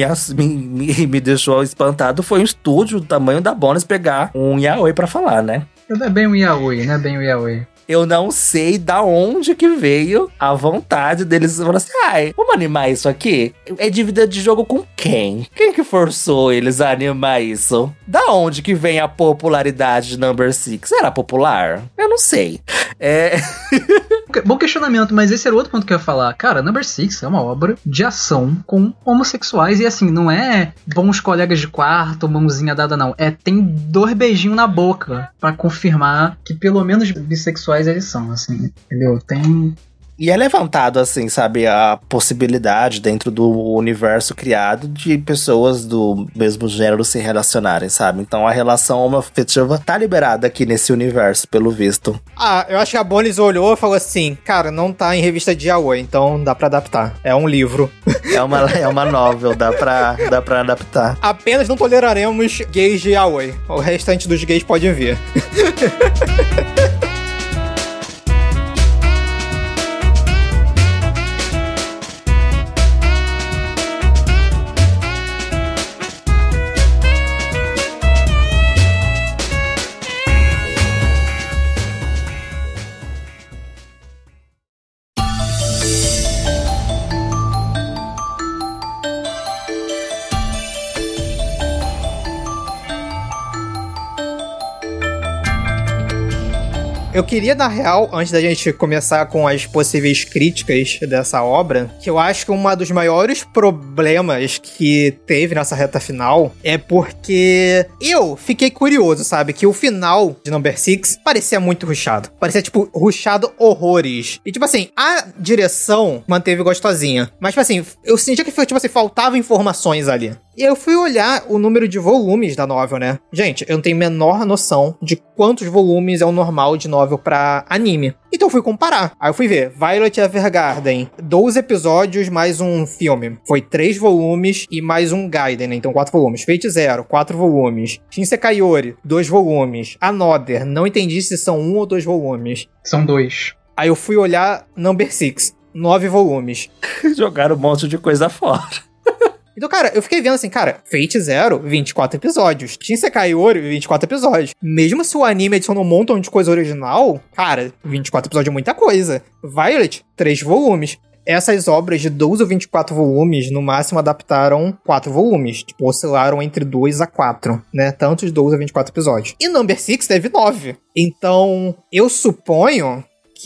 me deixou espantado foi um estúdio do tamanho da Bones pegar um yaoi pra falar, né? Não é bem um yaoi, não é bem um yaoi. Eu não sei da onde que veio a vontade deles falar assim, vamos animar isso aqui? É dívida de jogo com quem? Quem que forçou eles a animar isso? Da onde que vem a popularidade de Number 6? Era popular? Eu não sei. Bom questionamento, mas esse era outro ponto que eu ia falar. Cara, Number 6 é uma obra de ação com homossexuais e assim, não é bons colegas de quarto, mãozinha dada, não. Tem 2 beijinhos na boca pra confirmar que pelo menos bissexuais eles são, assim, entendeu? E é levantado, assim, sabe, a possibilidade dentro do universo criado de pessoas do mesmo gênero se relacionarem, sabe? Então a relação homoafetiva tá liberada aqui nesse universo, pelo visto. Eu acho que a Bones olhou e falou assim, cara, não tá em revista de yaoi, então dá pra adaptar. É um livro. É uma novel, dá pra adaptar. Apenas não toleraremos gays de yaoi. O restante dos gays pode vir. Eu queria, na real, antes da gente começar com as possíveis críticas dessa obra, que eu acho que um dos maiores problemas que teve nessa reta final é porque eu fiquei curioso, sabe? Que o final de Number 6 parecia muito rushado. Parecia, tipo, rushado horrores. E, tipo assim, a direção manteve gostosinha. Mas, tipo assim, eu sentia que, tipo assim, faltavam informações ali. E eu fui olhar o número de volumes da novel, né? Gente, eu não tenho a menor noção de quantos volumes é o normal de novel pra anime. Então eu fui comparar. Aí eu fui ver, Violet Evergarden, 12 episódios mais um filme. Foi 3 volumes e mais um Gaiden, né? Então 4 volumes. Fate Zero, 4 volumes. Shinsekai Yori, 2 volumes. Another, não entendi se são 1 ou 2 volumes. São 2. Aí eu fui olhar Number 6, 9 volumes. Jogaram um monte de coisa fora. Então, cara, eu fiquei vendo assim, cara, Fate Zero, 24 episódios. Shinsekai Yori, 24 episódios. Mesmo se o anime adicionou um montão de coisa original, cara, 24 episódios é muita coisa. Violet, 3 volumes. Essas obras de 12 ou 24 volumes, no máximo adaptaram 4 volumes. Tipo, oscilaram entre 2 a 4, né? Tanto de 12 a 24 episódios. E Number 6 teve 9. Então, eu suponho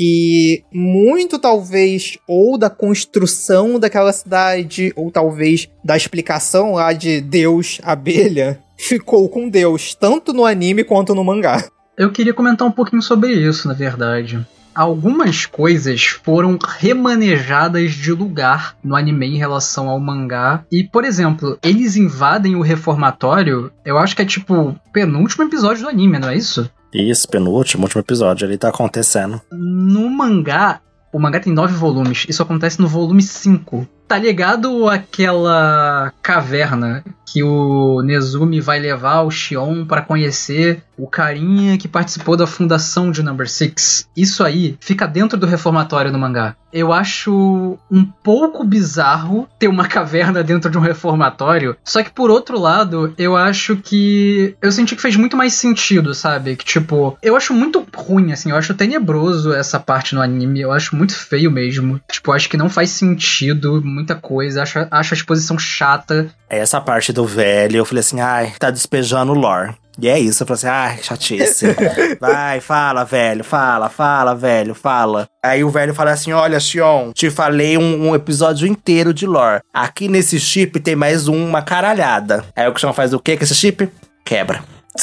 que muito talvez ou da construção daquela cidade, ou talvez da explicação lá de Deus Abelha, ficou com Deus, tanto no anime quanto no mangá. Eu queria comentar um pouquinho sobre isso, na verdade. Algumas coisas foram remanejadas de lugar no anime em relação ao mangá. E, por exemplo, eles invadem o reformatório, eu acho que é tipo o penúltimo episódio do anime, não é isso? Isso, penúltimo, último episódio, ali tá acontecendo. No mangá, o mangá tem 9 volumes, isso acontece no volume 5. Tá ligado àquela caverna que o Nezumi vai levar o Shion pra conhecer o carinha que participou da fundação de Number 6? Isso aí fica dentro do reformatório no mangá. Eu acho um pouco bizarro ter uma caverna dentro de um reformatório, só que por outro lado, eu acho que... eu senti que fez muito mais sentido, sabe? Que tipo, eu acho muito ruim, assim, eu acho tenebroso essa parte no anime, eu acho muito feio mesmo. Tipo, eu acho que não faz sentido muita coisa, acho a exposição chata. Essa parte do velho, eu falei assim, ai, tá despejando o lore. E é isso, eu falei assim, ai, chatice. Vai, fala, velho, fala, velho, fala. Aí o velho fala assim, olha, Shion, te falei um episódio inteiro de lore. Aqui nesse chip tem mais uma caralhada. Aí o Shion faz o quê com esse chip? Quebra.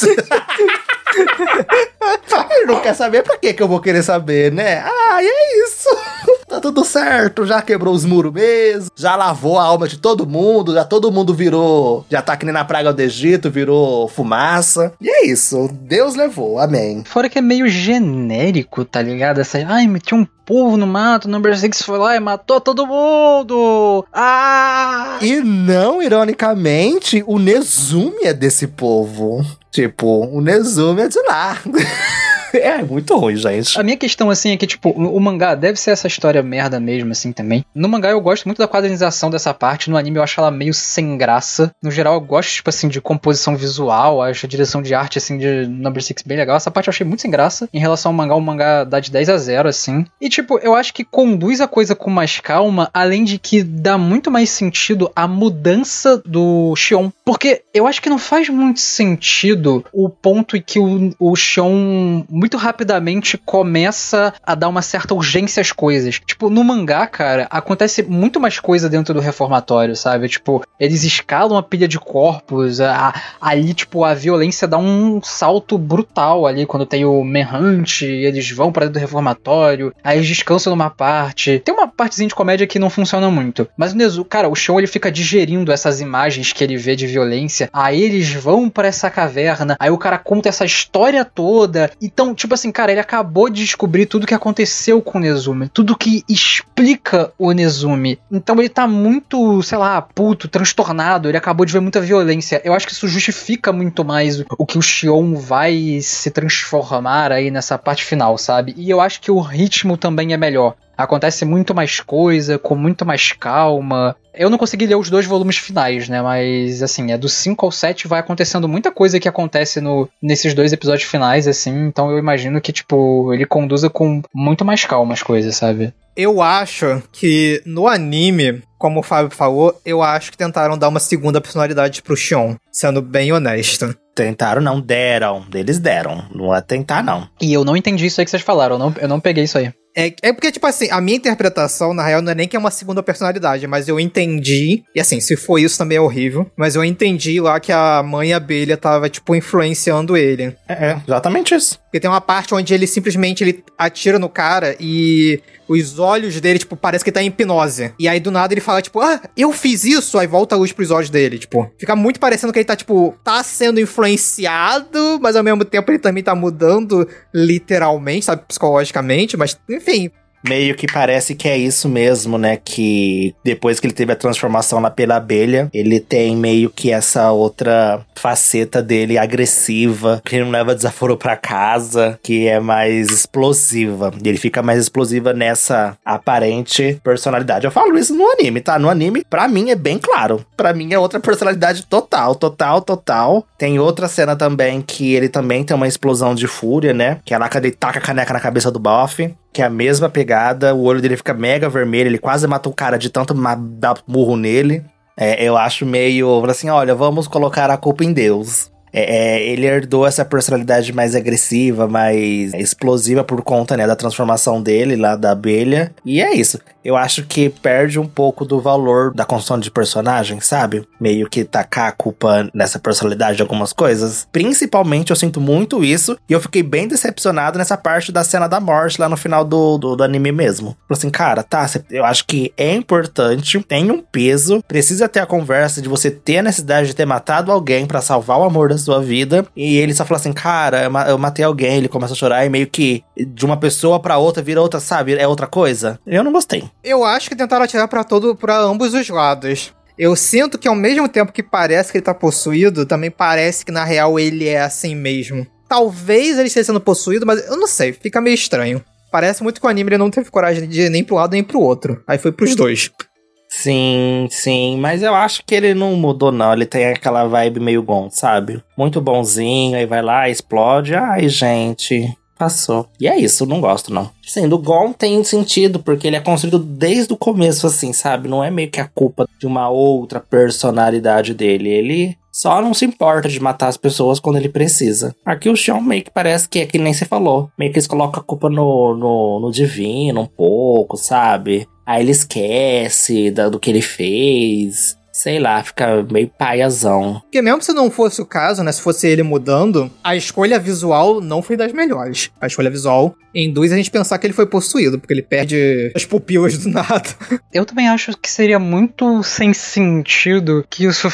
Ele não quer saber, pra que eu vou querer saber, né? Ah, e é isso. Tá tudo certo, já quebrou os muros mesmo, já lavou a alma de todo mundo, já todo mundo virou, já tá que nem na praga do Egito, virou fumaça. E é isso, Deus levou, amém. Fora que é meio genérico, tá ligado? Essa, ai, meti um povo no mato, Number 6 foi lá e matou todo mundo! Ah! E não, ironicamente, o Nezumi é desse povo. Tipo, o Nezumi é de lá. É muito ruim, gente. A minha questão, assim, é que, tipo, o mangá deve ser essa história merda mesmo, assim, também. No mangá eu gosto muito da quadrinização dessa parte, no anime eu acho ela meio sem graça. No geral eu gosto, tipo, assim, de composição visual, acho a direção de arte, assim, de Number 6 bem legal. Essa parte eu achei muito sem graça. Em relação ao mangá, o mangá dá de 10 a 0, assim. E, tipo, eu acho que conduz a coisa com mais calma, além de que dá muito mais sentido a mudança do Shion. Porque eu acho que não faz muito sentido o ponto em que o Shion muito rapidamente começa a dar uma certa urgência às coisas. Tipo, no mangá, cara, acontece muito mais coisa dentro do reformatório, sabe? Tipo, eles escalam a pilha de corpos, ali, tipo, a violência dá um salto brutal ali, quando tem o Manhunt, eles vão pra dentro do reformatório, aí eles descansam numa parte. Tem uma partezinha de comédia que não funciona muito, mas o Nezu, cara, o Shion, ele fica digerindo essas imagens que ele vê de violência, aí eles vão pra essa caverna, aí o cara conta essa história toda, então, tipo assim, cara, ele acabou de descobrir tudo que aconteceu com o Nezumi, tudo que explica o Nezumi. Então ele tá muito, sei lá, puto, transtornado, ele acabou de ver muita violência. Eu acho que isso justifica muito mais o que o Shion vai se transformar aí nessa parte final, sabe? E eu acho que o ritmo também é melhor. Acontece muito mais coisa, com muito mais calma. Eu não consegui ler os 2 volumes finais, né? Mas, assim, do 5 ao 7 vai acontecendo muita coisa que acontece nesses 2 episódios finais, assim. Então eu imagino que, tipo, ele conduza com muito mais calma as coisas, sabe? Eu acho que no anime, como o Fábio falou, eu acho que tentaram dar uma segunda personalidade pro Shion, sendo bem honesto. Tentaram, não deram. Eles deram. Não é tentar, não. E eu não entendi isso aí que vocês falaram. Eu não peguei isso aí. É porque, tipo assim, a minha interpretação, na real, não é nem que é uma segunda personalidade, mas eu entendi, e assim, se for isso também é horrível, mas eu entendi lá que a mãe abelha tava, tipo, influenciando ele. É, exatamente isso. Porque tem uma parte onde ele simplesmente atira no cara e os olhos dele, tipo, parece que tá em hipnose. E aí, do nada, ele fala, tipo, eu fiz isso, aí volta a luz pros olhos dele, tipo. Fica muito parecendo que ele tá, tipo, tá sendo influenciado, mas ao mesmo tempo ele também tá mudando literalmente, sabe, psicologicamente, mas, enfim. Meio que parece que é isso mesmo, né? Que depois que ele teve a transformação pela abelha, ele tem meio que essa outra faceta dele agressiva, que ele não leva desaforo pra casa, que é mais explosiva. E ele fica mais explosiva nessa aparente personalidade. Eu falo isso no anime, tá? No anime, pra mim, é bem claro. Pra mim, é outra personalidade total. Tem outra cena também que ele também tem uma explosão de fúria, né? Que é lá quando ele taca a caneca na cabeça do Boff. Que é a mesma pegada, o olho dele fica mega vermelho, ele quase mata o cara de tanto dar murro nele. Eu acho meio assim, olha, vamos colocar a culpa em Deus. Ele herdou essa personalidade mais agressiva, mais explosiva por conta, né, da transformação dele lá da abelha. E é isso. Eu acho que perde um pouco do valor da construção de personagem, sabe? Meio que tacar a culpa nessa personalidade de algumas coisas. Principalmente, eu sinto muito isso. E eu fiquei bem decepcionado nessa parte da cena da morte lá no final do anime mesmo. Assim, cara, tá, eu acho que é importante, tem um peso, precisa ter a conversa de você ter a necessidade de ter matado alguém pra salvar o amor da sua vida. E ele só fala assim, cara, eu matei alguém. Ele começa a chorar e meio que de uma pessoa pra outra vira outra, sabe? É outra coisa. Eu não gostei. Eu acho que tentaram atirar pra ambos os lados. Eu sinto que ao mesmo tempo que parece que ele tá possuído, também parece que na real ele é assim mesmo. Talvez ele esteja sendo possuído, mas eu não sei, fica meio estranho. Parece muito que o anime ele não teve coragem de ir nem pro lado nem pro outro. Aí foi pros dois. Sim, mas eu acho que ele não mudou não, ele tem aquela vibe meio Gon, sabe? Muito bonzinho, aí vai lá, explode, ai gente... Passou. E é isso, eu não gosto, não. Sim, do Gon tem sentido, porque ele é construído desde o começo, assim, sabe? Não é meio que a culpa de uma outra personalidade dele. Ele só não se importa de matar as pessoas quando ele precisa. Aqui o Shion meio que parece que é que nem você falou. Meio que eles colocam a culpa no divino um pouco, sabe? Aí ele esquece do que ele fez... Sei lá, fica meio paiazão. Porque mesmo se não fosse o caso, né? Se fosse ele mudando, a escolha visual não foi das melhores. A escolha visual induz a gente pensar que ele foi possuído, porque ele perde as pupilas do nada. Eu também acho que seria muito sem sentido que isso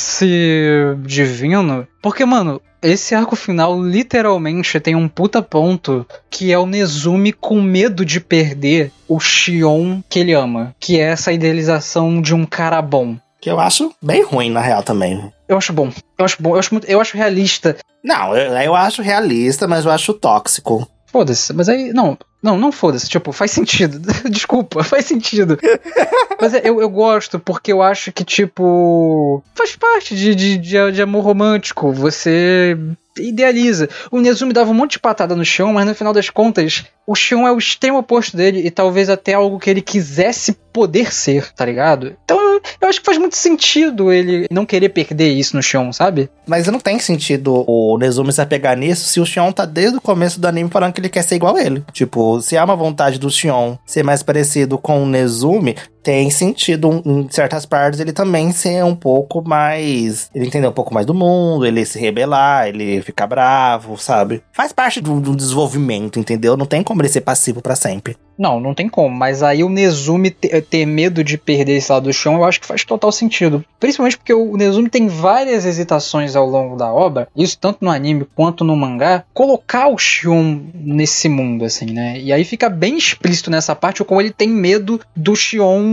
fosse divino. Porque, mano, esse arco final literalmente tem um puta ponto que é o Nezumi com medo de perder o Shion que ele ama. Que é essa idealização de um cara bom. Que eu acho bem ruim, na real, também. Eu acho bom. Eu acho realista. Não, eu acho realista, mas eu acho tóxico. Foda-se, mas aí... Não foda-se. Tipo, faz sentido. Desculpa, faz sentido. Mas eu gosto porque eu acho que, tipo... Faz parte de amor romântico. Você... idealiza. O Nezumi dava um monte de patada no Shion, mas no final das contas, o Shion é o extremo oposto dele e talvez até algo que ele quisesse poder ser, tá ligado? Então eu acho que faz muito sentido ele não querer perder isso no Shion, sabe? Mas não tem sentido o Nezumi se apegar nisso se o Shion tá desde o começo do anime falando que ele quer ser igual a ele. Tipo, se há uma vontade do Shion ser mais parecido com o Nezumi, tem sentido em certas partes ele também ser um pouco mais... Ele entender um pouco mais do mundo, ele se rebelar, ele ficar bravo, sabe? Faz parte do desenvolvimento, entendeu? Não tem como ele ser passivo pra sempre. Não tem como, mas aí o Nezumi ter medo de perder esse lado do Shion, eu acho que faz total sentido. Principalmente porque o Nezumi tem várias hesitações ao longo da obra, isso tanto no anime quanto no mangá, colocar o Shion nesse mundo, assim, né? E aí fica bem explícito nessa parte como ele tem medo do Shion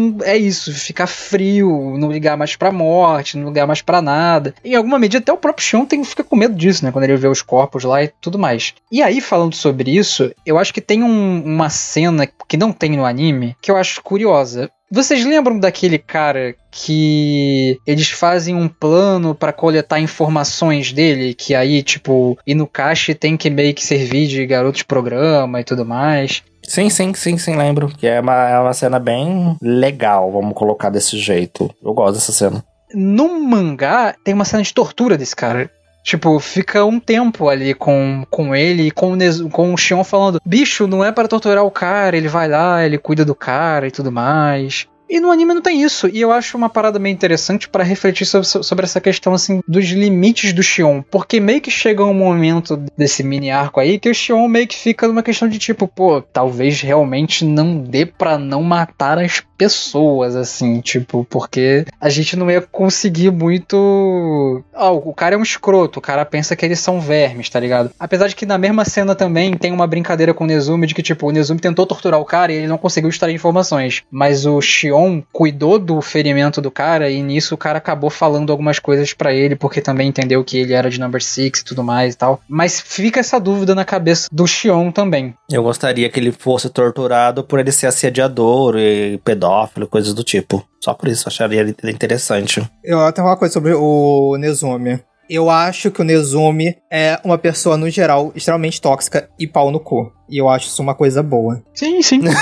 Shion é isso, ficar frio, não ligar mais pra morte, não ligar mais pra nada. Em alguma medida, até o próprio Shion fica com medo disso, né? Quando ele vê os corpos lá e tudo mais. E aí, falando sobre isso, eu acho que tem uma cena que não tem no anime, que eu acho curiosa. Vocês lembram daquele cara que eles fazem um plano pra coletar informações dele, que aí, tipo, Inukashi tem que meio que servir de garoto de programa e tudo mais? Sim, lembro. Que é uma cena bem legal, vamos colocar desse jeito. Eu gosto dessa cena. No mangá, tem uma cena de tortura desse cara. Tipo, fica um tempo ali com ele e com o Shion falando: bicho, não é para torturar o cara, ele vai lá, ele cuida do cara e tudo mais. E no anime não tem isso, e eu acho uma parada meio interessante pra refletir sobre essa questão, assim, dos limites do Shion, porque meio que chega um momento desse mini arco aí que o Shion meio que fica numa questão de tipo, pô, talvez realmente não dê pra não matar as pessoas, assim, tipo, porque a gente não ia conseguir muito... o cara é um escroto, o cara pensa que eles são vermes, tá ligado? Apesar de que na mesma cena também tem uma brincadeira com o Nezumi de que, tipo, o Nezumi tentou torturar o cara e ele não conseguiu extrair informações, mas o Shion cuidou do ferimento do cara e nisso o cara acabou falando algumas coisas pra ele, porque também entendeu que ele era de Number 6 e tudo mais e tal. Mas fica essa dúvida na cabeça do Shion também. Eu gostaria que ele fosse torturado por ele ser assediador e pedófilo, coisas do tipo. Só por isso, eu acharia ele interessante. Eu tenho uma coisa sobre o Nezumi. Eu acho que o Nezumi é uma pessoa, no geral, extremamente tóxica e pau no cu. E eu acho isso uma coisa boa. Sim.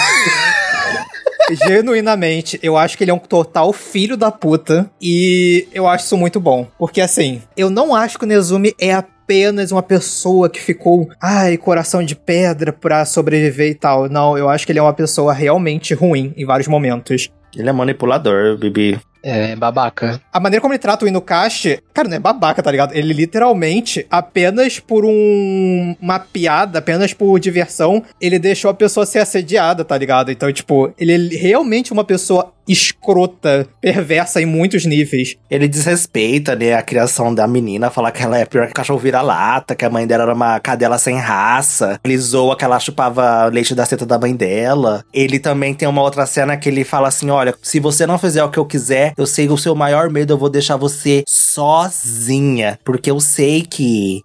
Genuinamente, eu acho que ele é um total filho da puta e eu acho isso muito bom. Porque assim, eu não acho que o Nezumi é apenas uma pessoa que ficou, coração de pedra pra sobreviver e tal. Não, eu acho que ele é uma pessoa realmente ruim em vários momentos. Ele é manipulador, Bibi. É, babaca. A maneira como ele trata o Inukashi, cara, não é babaca, tá ligado? Ele literalmente, apenas por uma piada, apenas por diversão, ele deixou a pessoa ser assediada, tá ligado? Então, tipo, ele é realmente uma pessoa escrota, perversa em muitos níveis. Ele desrespeita, né, a criação da menina, falar que ela é pior que cachorro vira-lata, que a mãe dela era uma cadela sem raça. Ele zoa que ela chupava leite da teta da mãe dela. Ele também tem uma outra cena que ele fala assim, olha, se você não fizer o que eu quiser, eu sei que o seu maior medo, eu vou deixar você sozinha. Porque eu sei que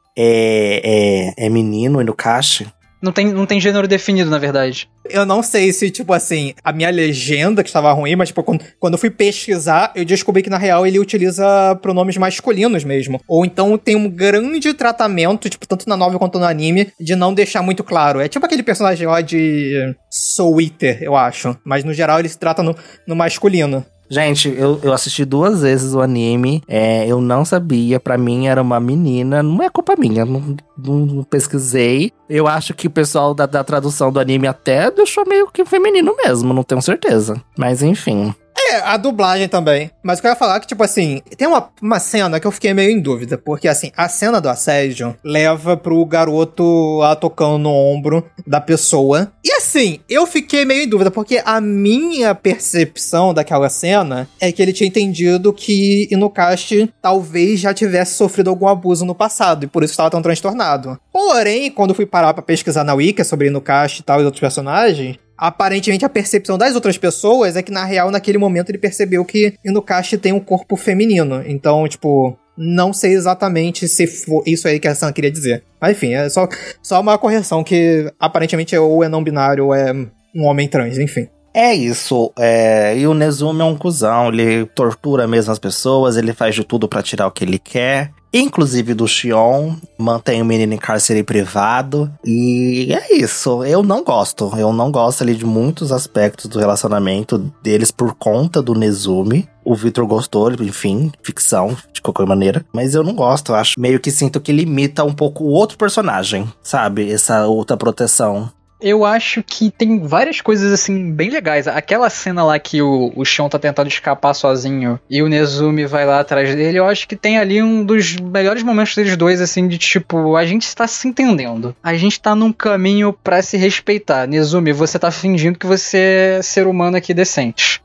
é menino Inukashi. Não tem gênero definido, na verdade. Eu não sei se, tipo assim, a minha legenda que estava ruim, mas, tipo, quando eu fui pesquisar, eu descobri que, na real, ele utiliza pronomes masculinos mesmo. Ou então tem um grande tratamento, tipo, tanto na novela quanto no anime, de não deixar muito claro. É tipo aquele personagem lá de Soul Eater, eu acho. Mas, no geral, ele se trata no masculino. Gente, eu assisti 2 vezes o anime, eu não sabia, pra mim era uma menina, não é culpa minha, não pesquisei. Eu acho que o pessoal da tradução do anime até deixou meio que feminino mesmo, não tenho certeza. Mas enfim. A dublagem também. Mas o que eu ia falar é que, tipo assim, tem uma cena que eu fiquei meio em dúvida. Porque, assim, a cena do assédio leva pro garoto lá tocando no ombro da pessoa. E, assim, eu fiquei meio em dúvida. Porque a minha percepção daquela cena é que ele tinha entendido que Inukashi talvez já tivesse sofrido algum abuso no passado. E por isso estava tão transtornado. Porém, quando eu fui parar pra pesquisar na Wiki sobre Inukashi e tal e outros personagens... Aparentemente a percepção das outras pessoas é que, na real, naquele momento ele percebeu que Inukashi tem um corpo feminino. Então, tipo, não sei exatamente se foi isso aí que a Sam queria dizer. Mas enfim, é só uma correção que aparentemente ou é não binário ou é um homem trans, enfim. É isso, e o Nezumi é um cuzão, ele tortura mesmo as pessoas, ele faz de tudo pra tirar o que ele quer. Inclusive do Shion, mantém o menino em cárcere privado. E é isso, eu não gosto ali de muitos aspectos do relacionamento deles por conta do Nezumi. O Victor gostou, enfim, ficção, de qualquer maneira. Mas eu não gosto, eu acho meio que sinto que limita um pouco o outro personagem, sabe? Essa outra proteção. Eu acho que tem várias coisas, assim, bem legais. Aquela cena lá que o Shion tá tentando escapar sozinho e o Nezumi vai lá atrás dele, eu acho que tem ali um dos melhores momentos deles dois, assim, de tipo, a gente está se entendendo. A gente tá num caminho pra se respeitar. Nezumi, você tá fingindo que você é ser humano aqui decente.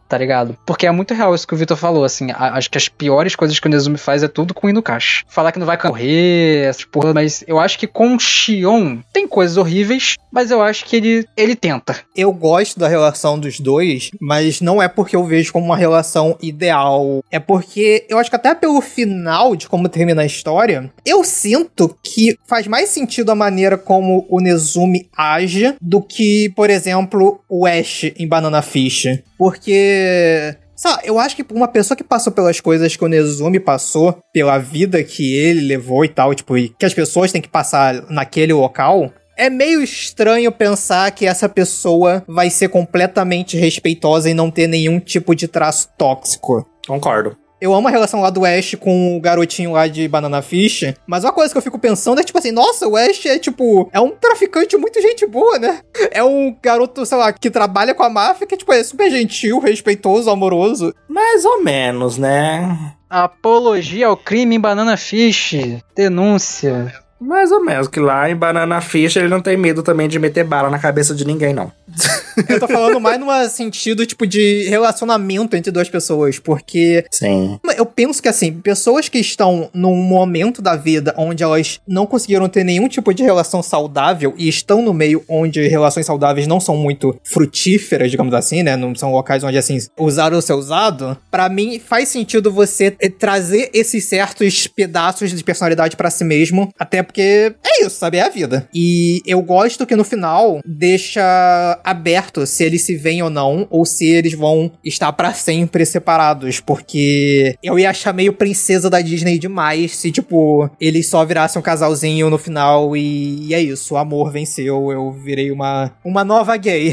tá ligado? Porque é muito real isso que o Vitor falou, assim, acho que as piores coisas que o Nezumi faz é tudo com o Inukashi. Falar que não vai correr, essas porra, mas eu acho que com o Shion tem coisas horríveis, mas eu acho que ele tenta. Eu gosto da relação dos dois, mas não é porque eu vejo como uma relação ideal. É porque eu acho que até pelo final de como termina a história, eu sinto que faz mais sentido a maneira como o Nezumi age do que, por exemplo, o Ash em Banana Fish. Porque... sabe, eu acho que uma pessoa que passou pelas coisas que o Nezumi passou, pela vida que ele levou e tal, tipo, e que as pessoas têm que passar naquele local, é meio estranho pensar que essa pessoa vai ser completamente respeitosa e não ter nenhum tipo de traço tóxico. Concordo. Eu amo a relação lá do Ash com o garotinho lá de Banana Fish, mas uma coisa que eu fico pensando é tipo assim, nossa, o Ash é tipo, é um traficante muito gente boa, né? É um garoto, sei lá, que trabalha com a máfia, que tipo, é super gentil, respeitoso, amoroso. Mais ou menos, né? Apologia ao crime em Banana Fish. Denúncia. Mais ou menos, que lá em Banana Fish ele não tem medo também de meter bala na cabeça de ninguém, não. Eu tô falando mais num sentido, tipo, de relacionamento entre duas pessoas, porque... sim. Eu penso que, assim, pessoas que estão num momento da vida onde elas não conseguiram ter nenhum tipo de relação saudável e estão no meio onde relações saudáveis não são muito frutíferas, digamos assim, né? Não são locais onde, assim, usar ou ser usado. Pra mim, faz sentido você trazer esses certos pedaços de personalidade pra si mesmo, até porque é isso, sabe? É a vida. E eu gosto que no final deixa aberto se eles se veem ou não, ou se eles vão estar pra sempre separados, porque eu ia achar meio princesa da Disney demais se, tipo, eles só virassem um casalzinho no final e é isso, o amor venceu, eu virei uma nova gay.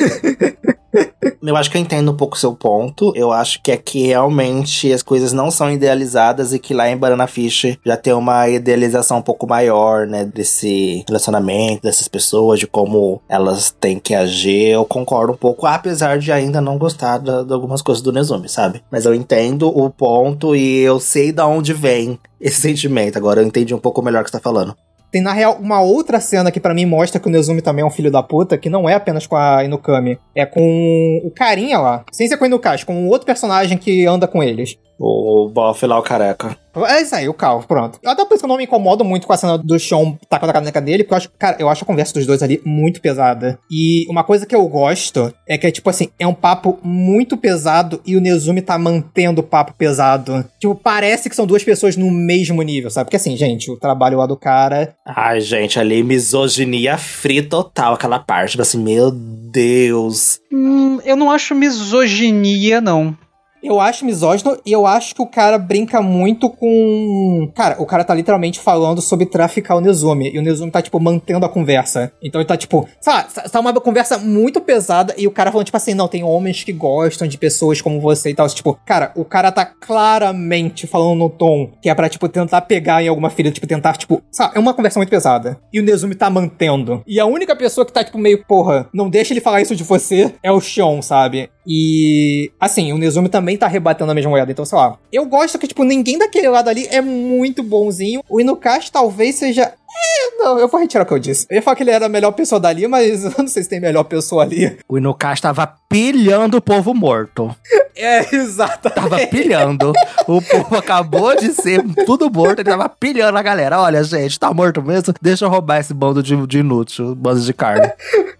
Eu acho que eu entendo um pouco o seu ponto. Eu acho que aqui realmente as coisas não são idealizadas e que lá em Banana Fish já tem uma idealização um pouco maior, né? Desse relacionamento, dessas pessoas, de como elas têm que agir. Eu concordo um pouco, apesar de ainda não gostar de algumas coisas do Nezumi, sabe? Mas eu entendo o ponto e eu sei de onde vem esse sentimento. Agora eu entendi um pouco melhor o que você tá falando. Tem, na real, uma outra cena que pra mim mostra que o Nezumi também é um filho da puta, que não é apenas com a Inukami. É com o carinha lá. Sem ser com o Inukashi, com um outro personagem que anda com eles. O Boff lá, o careca. É isso aí, o Cal, pronto. Até por isso que eu não me incomodo muito com a cena do Sean tacando a caneca dele, porque eu acho, cara, eu acho a conversa dos dois ali muito pesada. E uma coisa que eu gosto é que, tipo assim, é um papo muito pesado e o Nezumi tá mantendo o papo pesado. Tipo, parece que são duas pessoas no mesmo nível, sabe? Porque assim, gente, o trabalho lá do cara... Ai, gente, ali misoginia free total, aquela parte. Tipo assim, meu Deus. Eu não acho misoginia, não. Eu acho misógino e eu acho que o cara brinca muito com... Cara, o cara tá literalmente falando sobre traficar o Nezumi. E o Nezumi tá, tipo, mantendo a conversa. Então ele tá, tipo... Sabe, tá uma conversa muito pesada e o cara falando, tipo assim, não, tem homens que gostam de pessoas como você e tal. Tipo, cara, o cara tá claramente falando no tom que é pra, tipo, tentar pegar em alguma ferida. Tipo, tentar, tipo... Sabe, é uma conversa muito pesada. E o Nezumi tá mantendo. E a única pessoa que tá, tipo, meio, porra, não deixa ele falar isso de você é o Shion, sabe? E... assim, o Nezumi também tá rebatendo a mesma moeda, então, sei lá. Eu gosto que, tipo, ninguém daquele lado ali é muito bonzinho. O Inukashi talvez seja... não, eu vou retirar o que eu disse. Eu ia falar que ele era a melhor pessoa dali, mas eu não sei se tem melhor pessoa ali. O Inukashi tava pilhando o povo morto. É, exato. Tava pilhando. O povo acabou de ser tudo morto, ele tava pilhando a galera. Olha, gente, tá morto mesmo? Deixa eu roubar esse bando de inútil, bando de carne.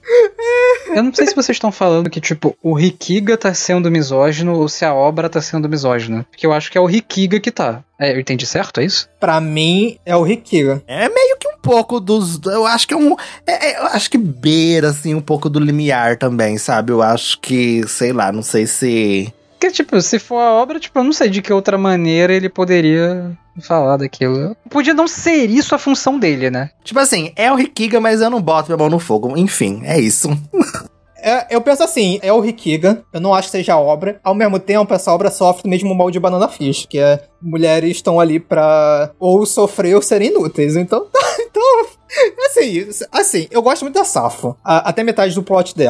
Eu não sei se vocês estão falando que, tipo, o Rikiga tá sendo misógino ou se a obra tá sendo misógina. Porque eu acho que é o Rikiga que tá. Eu entendi certo, é isso? Pra mim, é o Rikiga. É meio que um pouco dos... Eu acho que eu acho que beira, assim, um pouco do limiar também, sabe? Eu acho que, sei lá, não sei se... Porque, tipo, se for a obra, tipo, eu não sei de que outra maneira ele poderia falar daquilo. Podia não ser isso a função dele, né? Tipo assim, é o Rikiga, mas eu não boto minha mão no fogo. Enfim, é isso. Eu penso assim, é o Rikiga, eu não acho que seja a obra. Ao mesmo tempo, essa obra sofre do mesmo mal de Banana Fish, que é mulheres estão ali pra ou sofrer ou serem inúteis. Então, assim, eu gosto muito da Safo, até metade do plot dela.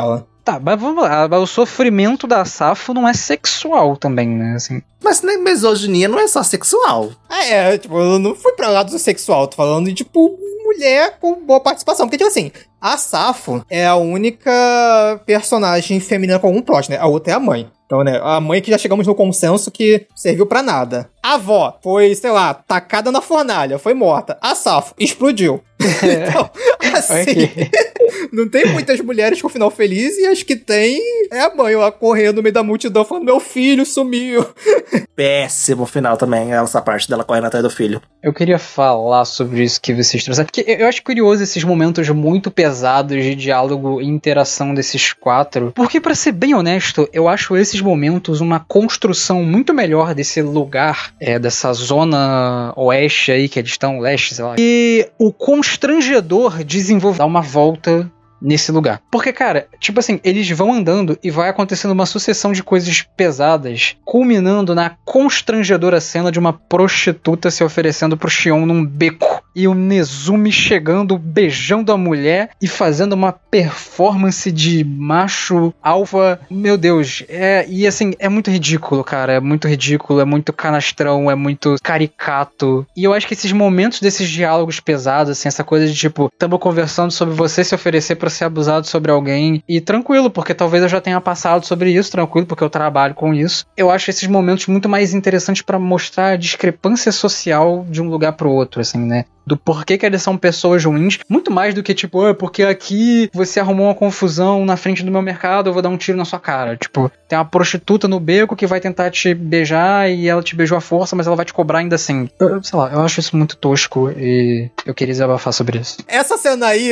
Tá, mas vamos lá. O sofrimento da Safo não é sexual também, né? Assim. Mas na misoginia não é só sexual. Tipo, eu não fui pra lado do sexual, tô falando de, tipo, mulher com boa participação. Porque, tipo assim, a Safo é a única personagem feminina com algum plot, né? A outra é a mãe. Então, né, a mãe que já chegamos no consenso que serviu pra nada. A avó foi, sei lá, tacada na fornalha, foi morta. A Safo explodiu. Então, assim, não tem muitas mulheres com final feliz e as que tem é a mãe lá correndo no meio da multidão falando, meu filho sumiu. Péssimo final também, essa parte dela correndo atrás do filho. Eu queria falar sobre isso que vocês trouxeram, porque eu acho curioso esses momentos muito pesados de diálogo e interação desses quatro, porque pra ser bem honesto, eu acho esses momentos uma construção muito melhor desse lugar, dessa zona oeste aí que eles estão, leste, sei lá, e o constrangedor desenvolver, dar uma volta nesse lugar. Porque, cara, tipo assim, eles vão andando e vai acontecendo uma sucessão de coisas pesadas, culminando na constrangedora cena de uma prostituta se oferecendo pro Shion num beco. E o Nezumi chegando, beijando a mulher e fazendo uma performance de macho alfa. Meu Deus, e assim, é muito ridículo, cara. É muito ridículo, é muito canastrão, é muito caricato. E eu acho que esses momentos desses diálogos pesados, assim, essa coisa de tipo, tamo conversando sobre você se oferecer pra ser abusado sobre alguém, e tranquilo, porque talvez eu já tenha passado sobre isso, tranquilo, porque eu trabalho com isso. Eu acho esses momentos muito mais interessantes pra mostrar a discrepância social de um lugar pro outro, assim, né? Do porquê que eles são pessoas ruins, muito mais do que tipo, porque aqui você arrumou uma confusão na frente do meu mercado, eu vou dar um tiro na sua cara. Tipo, tem uma prostituta no beco que vai tentar te beijar e ela te beijou à força, mas ela vai te cobrar ainda assim. Sei lá, eu acho isso muito tosco e eu queria desabafar sobre isso. Essa cena aí...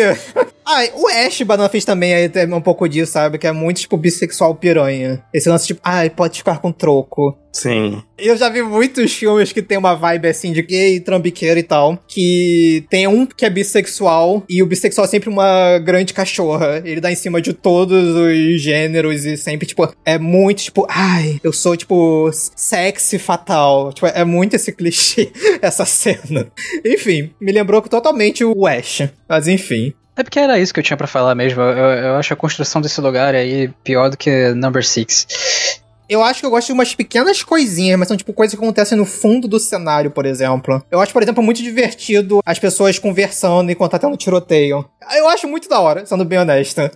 o Ash Banana fez também aí tem um pouco disso, sabe? Que é muito, tipo, bissexual piranha. Esse lance, tipo, pode ficar com troco. Sim. Eu já vi muitos filmes que tem uma vibe assim de gay, trambiqueiro e tal, que tem um que é bissexual, e o bissexual é sempre uma grande cachorra. Ele dá em cima de todos os gêneros e sempre, tipo, é muito, tipo, eu sou, tipo, sexy fatal. Tipo, é muito esse clichê, essa cena. Enfim, me lembrou totalmente o Ash. Mas enfim. É porque era isso que eu tinha pra falar mesmo. Eu acho a construção desse lugar aí pior do que Number 6. Eu acho que eu gosto de umas pequenas coisinhas, mas são tipo coisas que acontecem no fundo do cenário, por exemplo. Eu acho, por exemplo, muito divertido as pessoas conversando enquanto tá tendo tiroteio. Eu acho muito da hora, sendo bem honesta.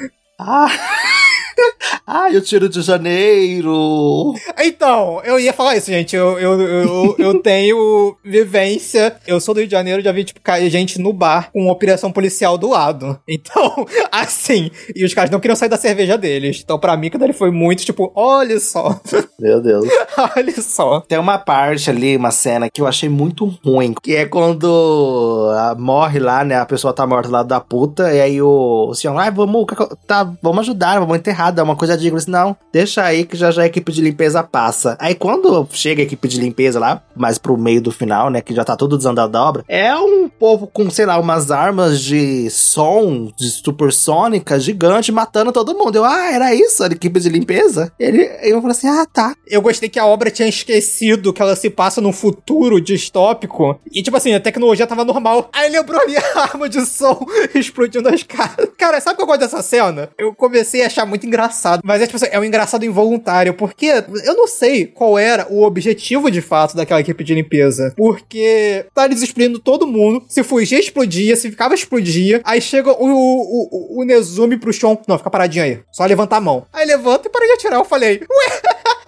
O tiro de janeiro. Então, eu ia falar isso, gente. Eu tenho vivência. Eu sou do Rio de Janeiro, já vi, tipo, gente no bar com uma operação policial do lado. Então, assim. E os caras não queriam sair da cerveja deles. Então, pra mim, aquilo ali foi muito, tipo, olha só. Meu Deus. Olha só. Tem uma parte ali, uma cena que eu achei muito ruim. Que é quando morre lá, né? A pessoa tá morta lá da puta. E aí o senhor, vamos ajudar, vamos enterrar, dá uma coisa digna. Assim, não, deixa aí que já a equipe de limpeza passa. Aí quando chega a equipe de limpeza lá, mais pro meio do final, né, que já tá tudo desandado da obra, é um povo com, sei lá, umas armas de som, de supersônica, gigante, matando todo mundo. Eu, era isso a equipe de limpeza? Eu falei assim, tá. Eu gostei que a obra tinha esquecido que ela se passa num futuro distópico, e tipo assim, a tecnologia tava normal. Aí lembrou ali a arma de som explodindo as caras. Cara, sabe o que eu gosto dessa cena? Eu comecei a achar muito engraçado, mas tipo assim, é um engraçado involuntário, porque eu não sei qual era o objetivo de fato daquela equipe de limpeza, porque tá eles explodindo todo mundo, se fugia explodia, se ficava explodia, aí chega o Nezumi pro Shion, não, fica paradinho aí, só levantar a mão. Aí levanta e para de atirar, eu falei, ué,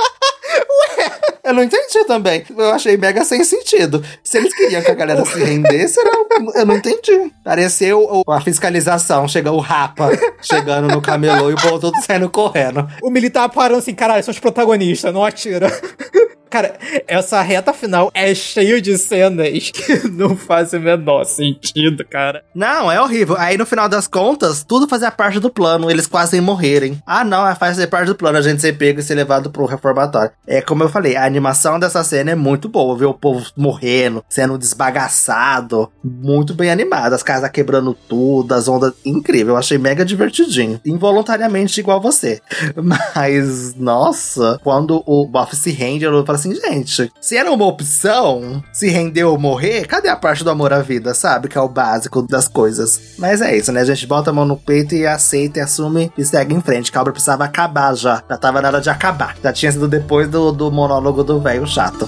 eu não entendi também. Eu achei mega sem sentido. Se eles queriam que a galera se rendesse, eu não entendi. Pareceu a fiscalização. Chega o Rapa chegando no camelô e o povo todo saindo correndo. O militar parando assim, caralho, são os protagonistas, não atira. Cara, essa reta final é cheio de cenas que não fazem o menor sentido, cara. Não, é horrível. Aí, no final das contas, tudo fazia parte do plano. Eles quase morrerem. Não, faz parte do plano. A gente ser pego e ser levado pro reformatório. É como eu falei, a animação dessa cena é muito boa. Ver o povo morrendo, sendo desbagaçado. Muito bem animado. As casas quebrando tudo, as ondas. Incrível. Eu achei mega divertidinho. Involuntariamente igual você. Mas, nossa, quando o Buff se rende, eu falo assim, assim, gente, se era uma opção, se render ou morrer, cadê a parte do amor à vida, sabe? Que é o básico das coisas. Mas é isso, né? A gente bota a mão no peito e aceita e assume e segue em frente. Que a obra precisava acabar já tava na hora de acabar. Já tinha sido depois do monólogo do velho chato.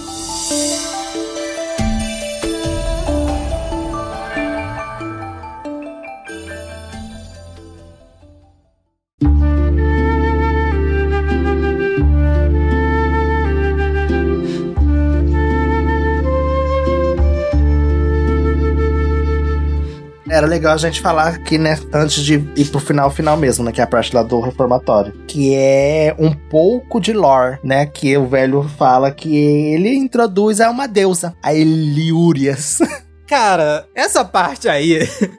Era legal a gente falar aqui, né, antes de ir pro final mesmo, né, que é a parte lá do reformatório, que é um pouco de lore, né, que o velho fala que ele introduz a uma deusa, a Eliúrias. Cara, essa parte aí,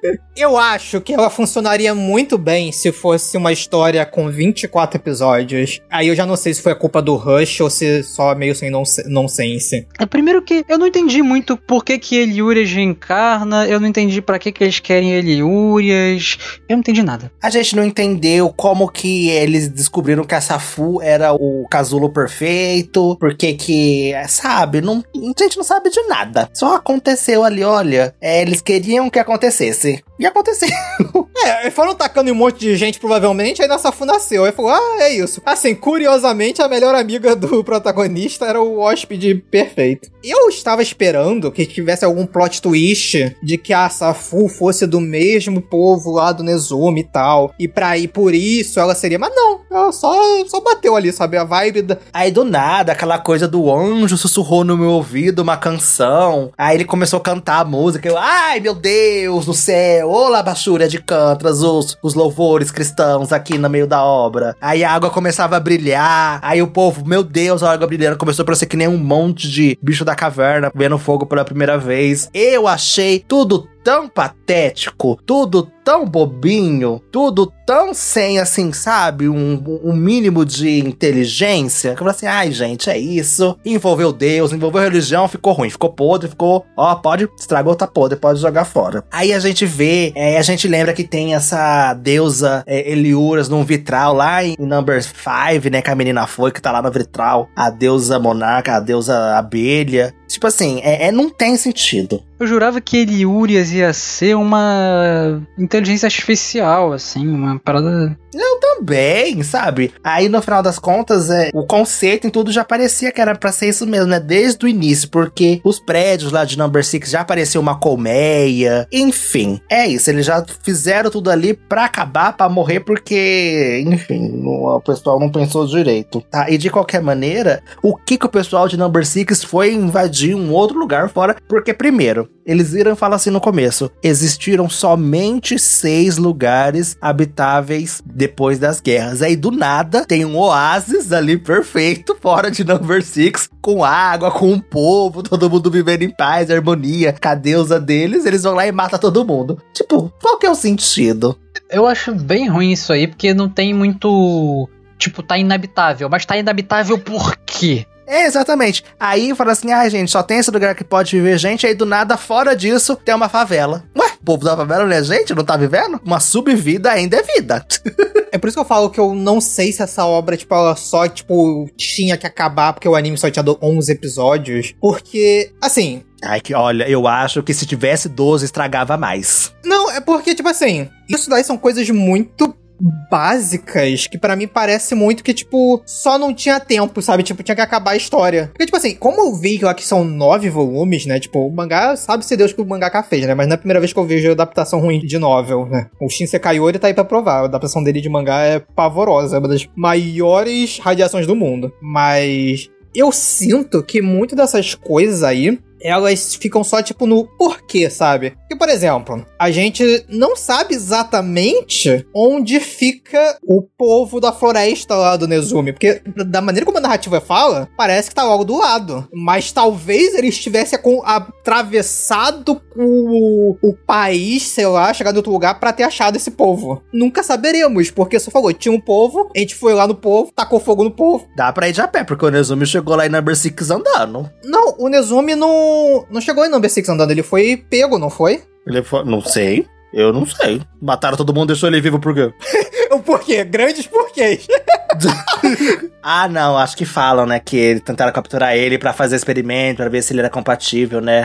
eu acho que ela funcionaria muito bem se fosse uma história com 24 episódios. Aí eu já não sei se foi a culpa do Rush ou se só meio sem nonsense. Primeiro que eu não entendi muito por que Eliúrias reencarna, eu não entendi pra que eles querem Eliúrias, eu não entendi nada. A gente não entendeu como que eles descobriram que a Safu era o casulo perfeito, porque que, sabe, a gente não sabe de nada. Só aconteceu ali, olha, eles queriam que acontecesse. E aconteceu. Foram tacando em um monte de gente, provavelmente, aí a Safu nasceu. Aí falou, é isso. Assim, curiosamente, a melhor amiga do protagonista era o hóspede perfeito. Eu estava esperando que tivesse algum plot twist de que a Safu fosse do mesmo povo lá do Nezumi e tal. E por isso ela seria... Mas não, ela só bateu ali, sabe? A vibe da... Aí do nada, aquela coisa do anjo sussurrou no meu ouvido uma canção. Aí ele começou a cantar a música. Eu, ai, meu Deus do céu. Ô, labachúria de cantras, os louvores cristãos aqui no meio da obra. Aí a água começava a brilhar. Aí o povo, meu Deus, a água brilhando. Começou a parecer que nem um monte de bicho da caverna vendo fogo pela primeira vez. Eu achei tudo tão patético, tudo tão bobinho, tudo tão sem, assim, sabe, um mínimo de inteligência, que eu falei assim, ai, gente, é isso, envolveu Deus, envolveu religião, ficou ruim, ficou podre, estragou, tá podre, pode jogar fora. Aí a gente vê, a gente lembra que tem essa deusa Eliúrias num vitral lá em Number 5, né, que a menina foi, que tá lá no vitral, a deusa monarca, a deusa abelha. Tipo assim, não tem sentido. Eu jurava que Eliúrias ia ser uma inteligência artificial, assim, uma parada... Eu também, sabe? Aí, no final das contas, o conceito em tudo já parecia que era pra ser isso mesmo, né? Desde o início, porque os prédios lá de Number 6 já parecia uma colmeia. Enfim, é isso. Eles já fizeram tudo ali pra acabar, pra morrer, porque, enfim, o pessoal não pensou direito, tá? E de qualquer maneira, o que o pessoal de Number 6 foi invadir um outro lugar fora? Porque, primeiro, eles viram e falam assim no começo, existiram somente 6 lugares habitáveis depois das guerras. Aí do nada tem um oásis ali perfeito fora de Number 6, com água, com um povo, todo mundo vivendo em paz, harmonia, com a deusa deles, eles vão lá e matam todo mundo. Tipo, qual que é o sentido? Eu acho bem ruim isso aí, porque não tem muito... Tipo, tá inabitável. Mas tá inabitável por quê? Exatamente. Aí fala assim, gente, só tem esse lugar que pode viver gente, aí do nada, fora disso, tem uma favela. Ué, o povo da favela não é gente? Não tá vivendo? Uma subvida ainda é vida. É por isso que eu falo que eu não sei se essa obra, tipo, ela só, tipo, tinha que acabar porque o anime só tinha 11 episódios. Porque, assim... Ai, que olha, eu acho que se tivesse 12, estragava mais. Não, é porque, tipo assim, isso daí são coisas muito... básicas, que pra mim parece muito que, tipo, só não tinha tempo, sabe? Tipo, tinha que acabar a história. Porque, tipo assim, como eu vi que lá que são 9 volumes, né? Tipo, o mangá, sabe-se Deus que o mangaka fez, né? Mas não é a primeira vez que eu vejo adaptação ruim de novel, né? O Shinsei Kaiori tá aí pra provar. A adaptação dele de mangá é pavorosa. É uma das maiores radiações do mundo. Mas eu sinto que muito dessas coisas aí, elas ficam só, tipo, no porquê, sabe? Porque, por exemplo, a gente não sabe exatamente onde fica o povo da floresta lá do Nezumi. Porque, da maneira como a narrativa fala, parece que tá logo do lado. Mas talvez ele estivesse atravessado o país, sei lá, chegado em outro lugar pra ter achado esse povo. Nunca saberemos, porque só falou, tinha um povo, a gente foi lá no povo, tacou fogo no povo. Dá pra ir de a pé, porque o Nezumi chegou lá em Number 6 andando. Não, o Nezumi não chegou em Number 6 andando, ele foi pego, não foi? Ele foi... Não sei. Eu não sei. Mataram todo mundo, deixou ele vivo por quê? O porquê? Grandes porquês. Ah, não, acho que falam, né, que tentaram capturar ele pra fazer experimento, pra ver se ele era compatível, né?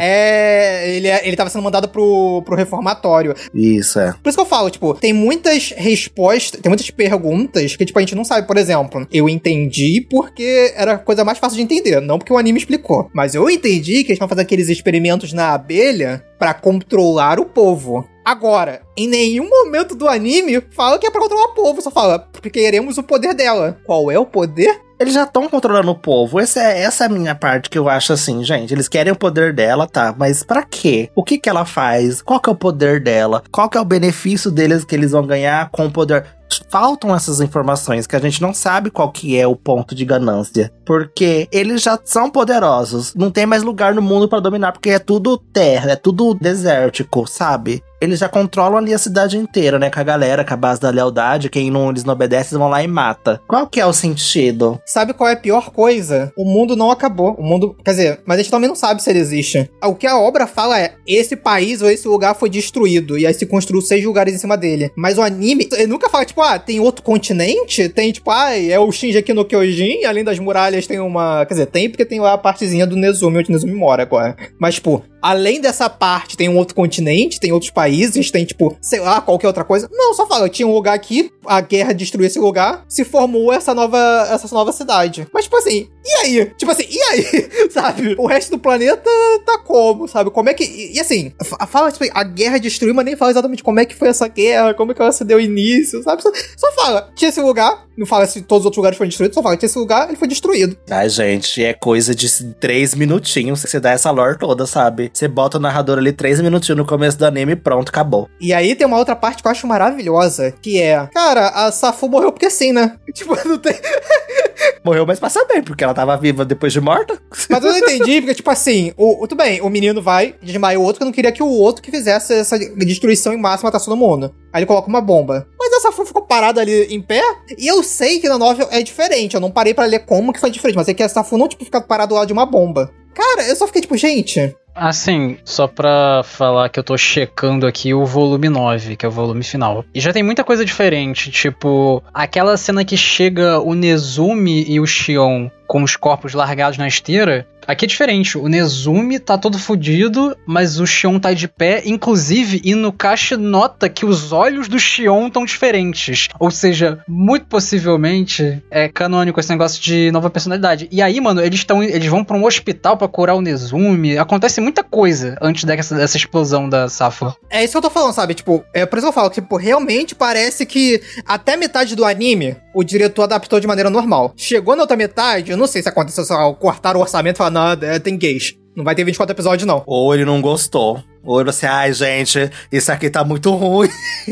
Ele tava sendo mandado pro reformatório. Isso, é. Por isso que eu falo, tipo, tem muitas respostas, tem muitas perguntas que, tipo, a gente não sabe. Por exemplo, eu entendi porque era a coisa mais fácil de entender, não porque o anime explicou. Mas eu entendi que eles vão fazer aqueles experimentos na abelha pra controlar o povo. Agora, em nenhum momento do anime fala que é pra controlar o povo, só fala porque queremos o poder dela. Qual é o poder? Eles já estão controlando o povo. Essa é a minha parte que eu acho assim, gente. Eles querem o poder dela, tá? Mas pra quê? O que ela faz? Qual que é o poder dela? Qual que é o benefício deles que eles vão ganhar com o poder? Faltam essas informações que a gente não sabe qual que é o ponto de ganância. Porque eles já são poderosos. Não tem mais lugar no mundo pra dominar, porque é tudo terra, é tudo desértico, sabe? Eles já controlam ali a cidade inteira, né? Com a galera, com a base da lealdade. Quem eles não obedece, eles vão lá e mata. Qual que é o sentido? Sabe qual é a pior coisa? O mundo não acabou. O mundo... Quer dizer, mas a gente também não sabe se ele existe. O que a obra fala é, esse país ou esse lugar foi destruído. E aí se construiu 6 lugares em cima dele. Mas o anime, ele nunca fala, tipo, tem outro continente? Tem, tipo, é o Shingeki no Kyojin. Além das muralhas tem uma... Quer dizer, tem porque tem lá a partezinha do Nezumi, onde o Nezumi mora agora. Mas, tipo... Além dessa parte, tem um outro continente, tem outros países, tem, tipo, sei lá, qualquer outra coisa. Não, só fala, tinha um lugar aqui, a guerra destruiu esse lugar, se formou essa nova cidade. Mas, tipo assim, e aí? Tipo assim, e aí? Sabe? O resto do planeta tá como, sabe? Como é que... E assim, fala, tipo, a guerra destruiu, mas nem fala exatamente como é que foi essa guerra, como é que ela se deu início, sabe? Só fala, tinha esse lugar, não fala se todos os outros lugares foram destruídos, só fala, tinha esse lugar, ele foi destruído. Ai, gente, é coisa de 3 minutinhos que você dá essa lore toda, sabe? Você bota o narrador ali 3 minutinhos no começo do anime e pronto, acabou. E aí tem uma outra parte que eu acho maravilhosa, que é... Cara, a Safu morreu porque sim, né? Tipo, não tem... Morreu, mas passa bem, porque ela tava viva depois de morta. Mas eu não entendi, porque, tipo assim, tudo bem, o menino vai, desmaia o outro, que eu não queria que o outro que fizesse essa destruição em massa matasse todo mundo. Aí ele coloca uma bomba. Mas a Safu ficou parada ali em pé, e eu sei que na novel é diferente, eu não parei pra ler como que foi diferente, mas é que a Safu não, tipo, fica parada do lado de uma bomba. Cara, eu só fiquei tipo, gente... Assim, só pra falar que eu tô checando aqui o volume 9, que é o volume final. E já tem muita coisa diferente, tipo... Aquela cena que chega o Nezumi e o Shion com os corpos largados na esteira... Aqui é diferente, o Nezumi tá todo fudido, mas o Shion tá de pé, inclusive, e no Kashi nota que os olhos do Shion estão diferentes. Ou seja, muito possivelmente é canônico esse negócio de nova personalidade. E aí, mano, eles vão pra um hospital pra curar o Nezumi. Acontece muita coisa antes dessa explosão da Safu. É isso que eu tô falando, sabe? Tipo, por isso que eu falo que, tipo, realmente parece que até metade do anime, o diretor adaptou de maneira normal. Chegou na outra metade, eu não sei se aconteceu, só cortaram o orçamento e falaram, não, tem gays. Não vai ter 24 episódios, não. Ou ele não gostou. Ou ele assim, ai, gente, isso aqui tá muito ruim.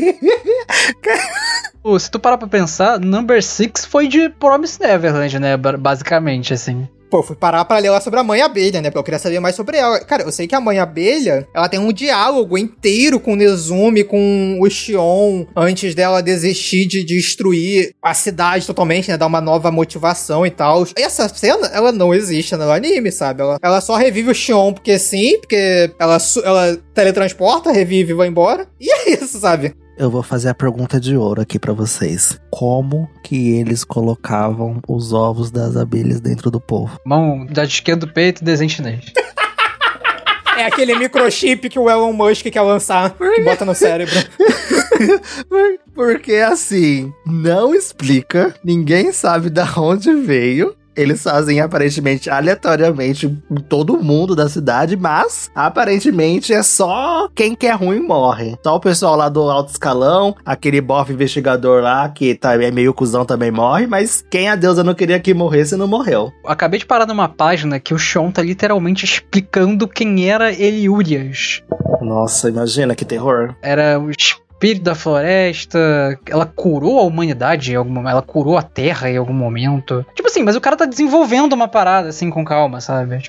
Se tu parar pra pensar, Number 6 foi de Promised Neverland, né? Basicamente, assim. Pô, eu fui parar pra ler lá sobre a Mãe Abelha, né? Porque eu queria saber mais sobre ela. Cara, eu sei que a Mãe Abelha, ela tem um diálogo inteiro com o Nezumi, com o Shion, antes dela desistir de destruir a cidade totalmente, né? Dar uma nova motivação e tal. E essa cena, ela não existe no anime, sabe? Ela só revive o Shion porque sim, porque ela teletransporta, revive e vai embora. E é isso, sabe? Eu vou fazer a pergunta de ouro aqui pra vocês. Como que eles colocavam os ovos das abelhas dentro do povo? Mão da esquerda do peito e desenho chinês. É aquele microchip que o Elon Musk quer lançar, que bota no cérebro. Porque assim, não explica, ninguém sabe de onde veio. Eles fazem, aparentemente, aleatoriamente em todo mundo da cidade, mas, aparentemente, é só quem quer ruim morre. Só o pessoal lá do alto escalão, aquele bofe investigador lá, que é meio cuzão, também morre, mas quem a deusa não queria que morresse, não morreu. Acabei de parar numa página que o Shion tá literalmente explicando quem era Eliurias. Nossa, imagina que terror. Era o espírito da floresta, ela curou a humanidade em algum momento, ela curou a terra em algum momento. Tipo assim, mas o cara tá desenvolvendo uma parada assim com calma, sabe? Tipo...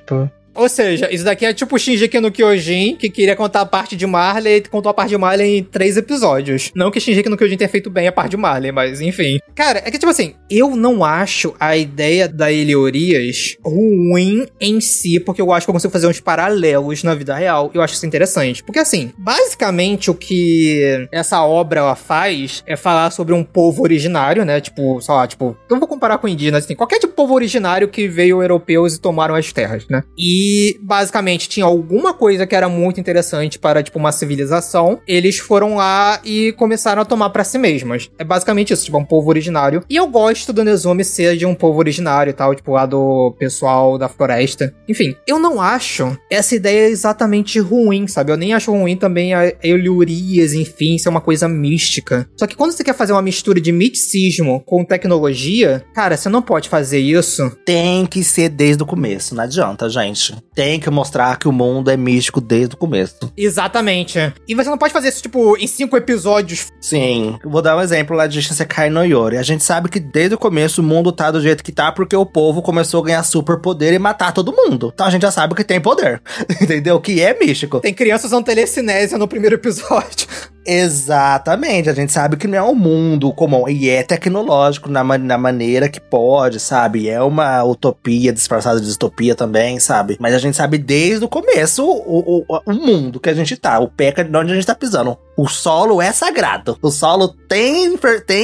Ou seja, isso daqui é tipo o Shingeki no Kyojin, que queria contar a parte de Marley e contou a parte de Marley em 3 episódios. Não que Shingeki no Kyojin tenha feito bem a parte de Marley, mas enfim. Cara, é que tipo assim, eu não acho a ideia da Heliorias ruim em si, porque eu acho que eu consigo fazer uns paralelos na vida real. Eu acho isso interessante. Porque assim, basicamente o que essa obra ela faz é falar sobre um povo originário, né? Tipo, sei lá, tipo, eu vou comparar com indígenas, assim, qualquer tipo de povo originário que veio europeus e tomaram as terras, né? E basicamente tinha alguma coisa que era muito interessante para, tipo, uma civilização. Eles foram lá e começaram a tomar pra si mesmas. É basicamente isso, tipo, um povo originário. E eu gosto do Nezumi ser de um povo originário e tal, tipo, lá do pessoal da floresta. Enfim, eu não acho essa ideia exatamente ruim, sabe? Eu nem acho ruim também a Heliorias, enfim, ser uma coisa mística. Só que quando você quer fazer uma mistura de misticismo com tecnologia, cara, você não pode fazer isso. Tem que ser desde o começo, não adianta, gente. Tem que mostrar que o mundo é místico desde o começo. Exatamente. E você não pode fazer isso, tipo, em 5 episódios. Sim. Vou dar um exemplo lá de Shinsekai no Yori. A gente sabe que desde o começo o mundo tá do jeito que tá porque o povo começou a ganhar superpoder e matar todo mundo. Então a gente já sabe que tem poder. Entendeu? Que é místico. Tem crianças usando telecinésia no primeiro episódio. Exatamente, a gente sabe que não é um mundo comum, e é tecnológico na maneira que pode, sabe? É uma utopia disfarçada de distopia também, sabe? Mas a gente sabe desde o começo o mundo que a gente tá, o pé de onde a gente tá pisando. O solo é sagrado, o solo tem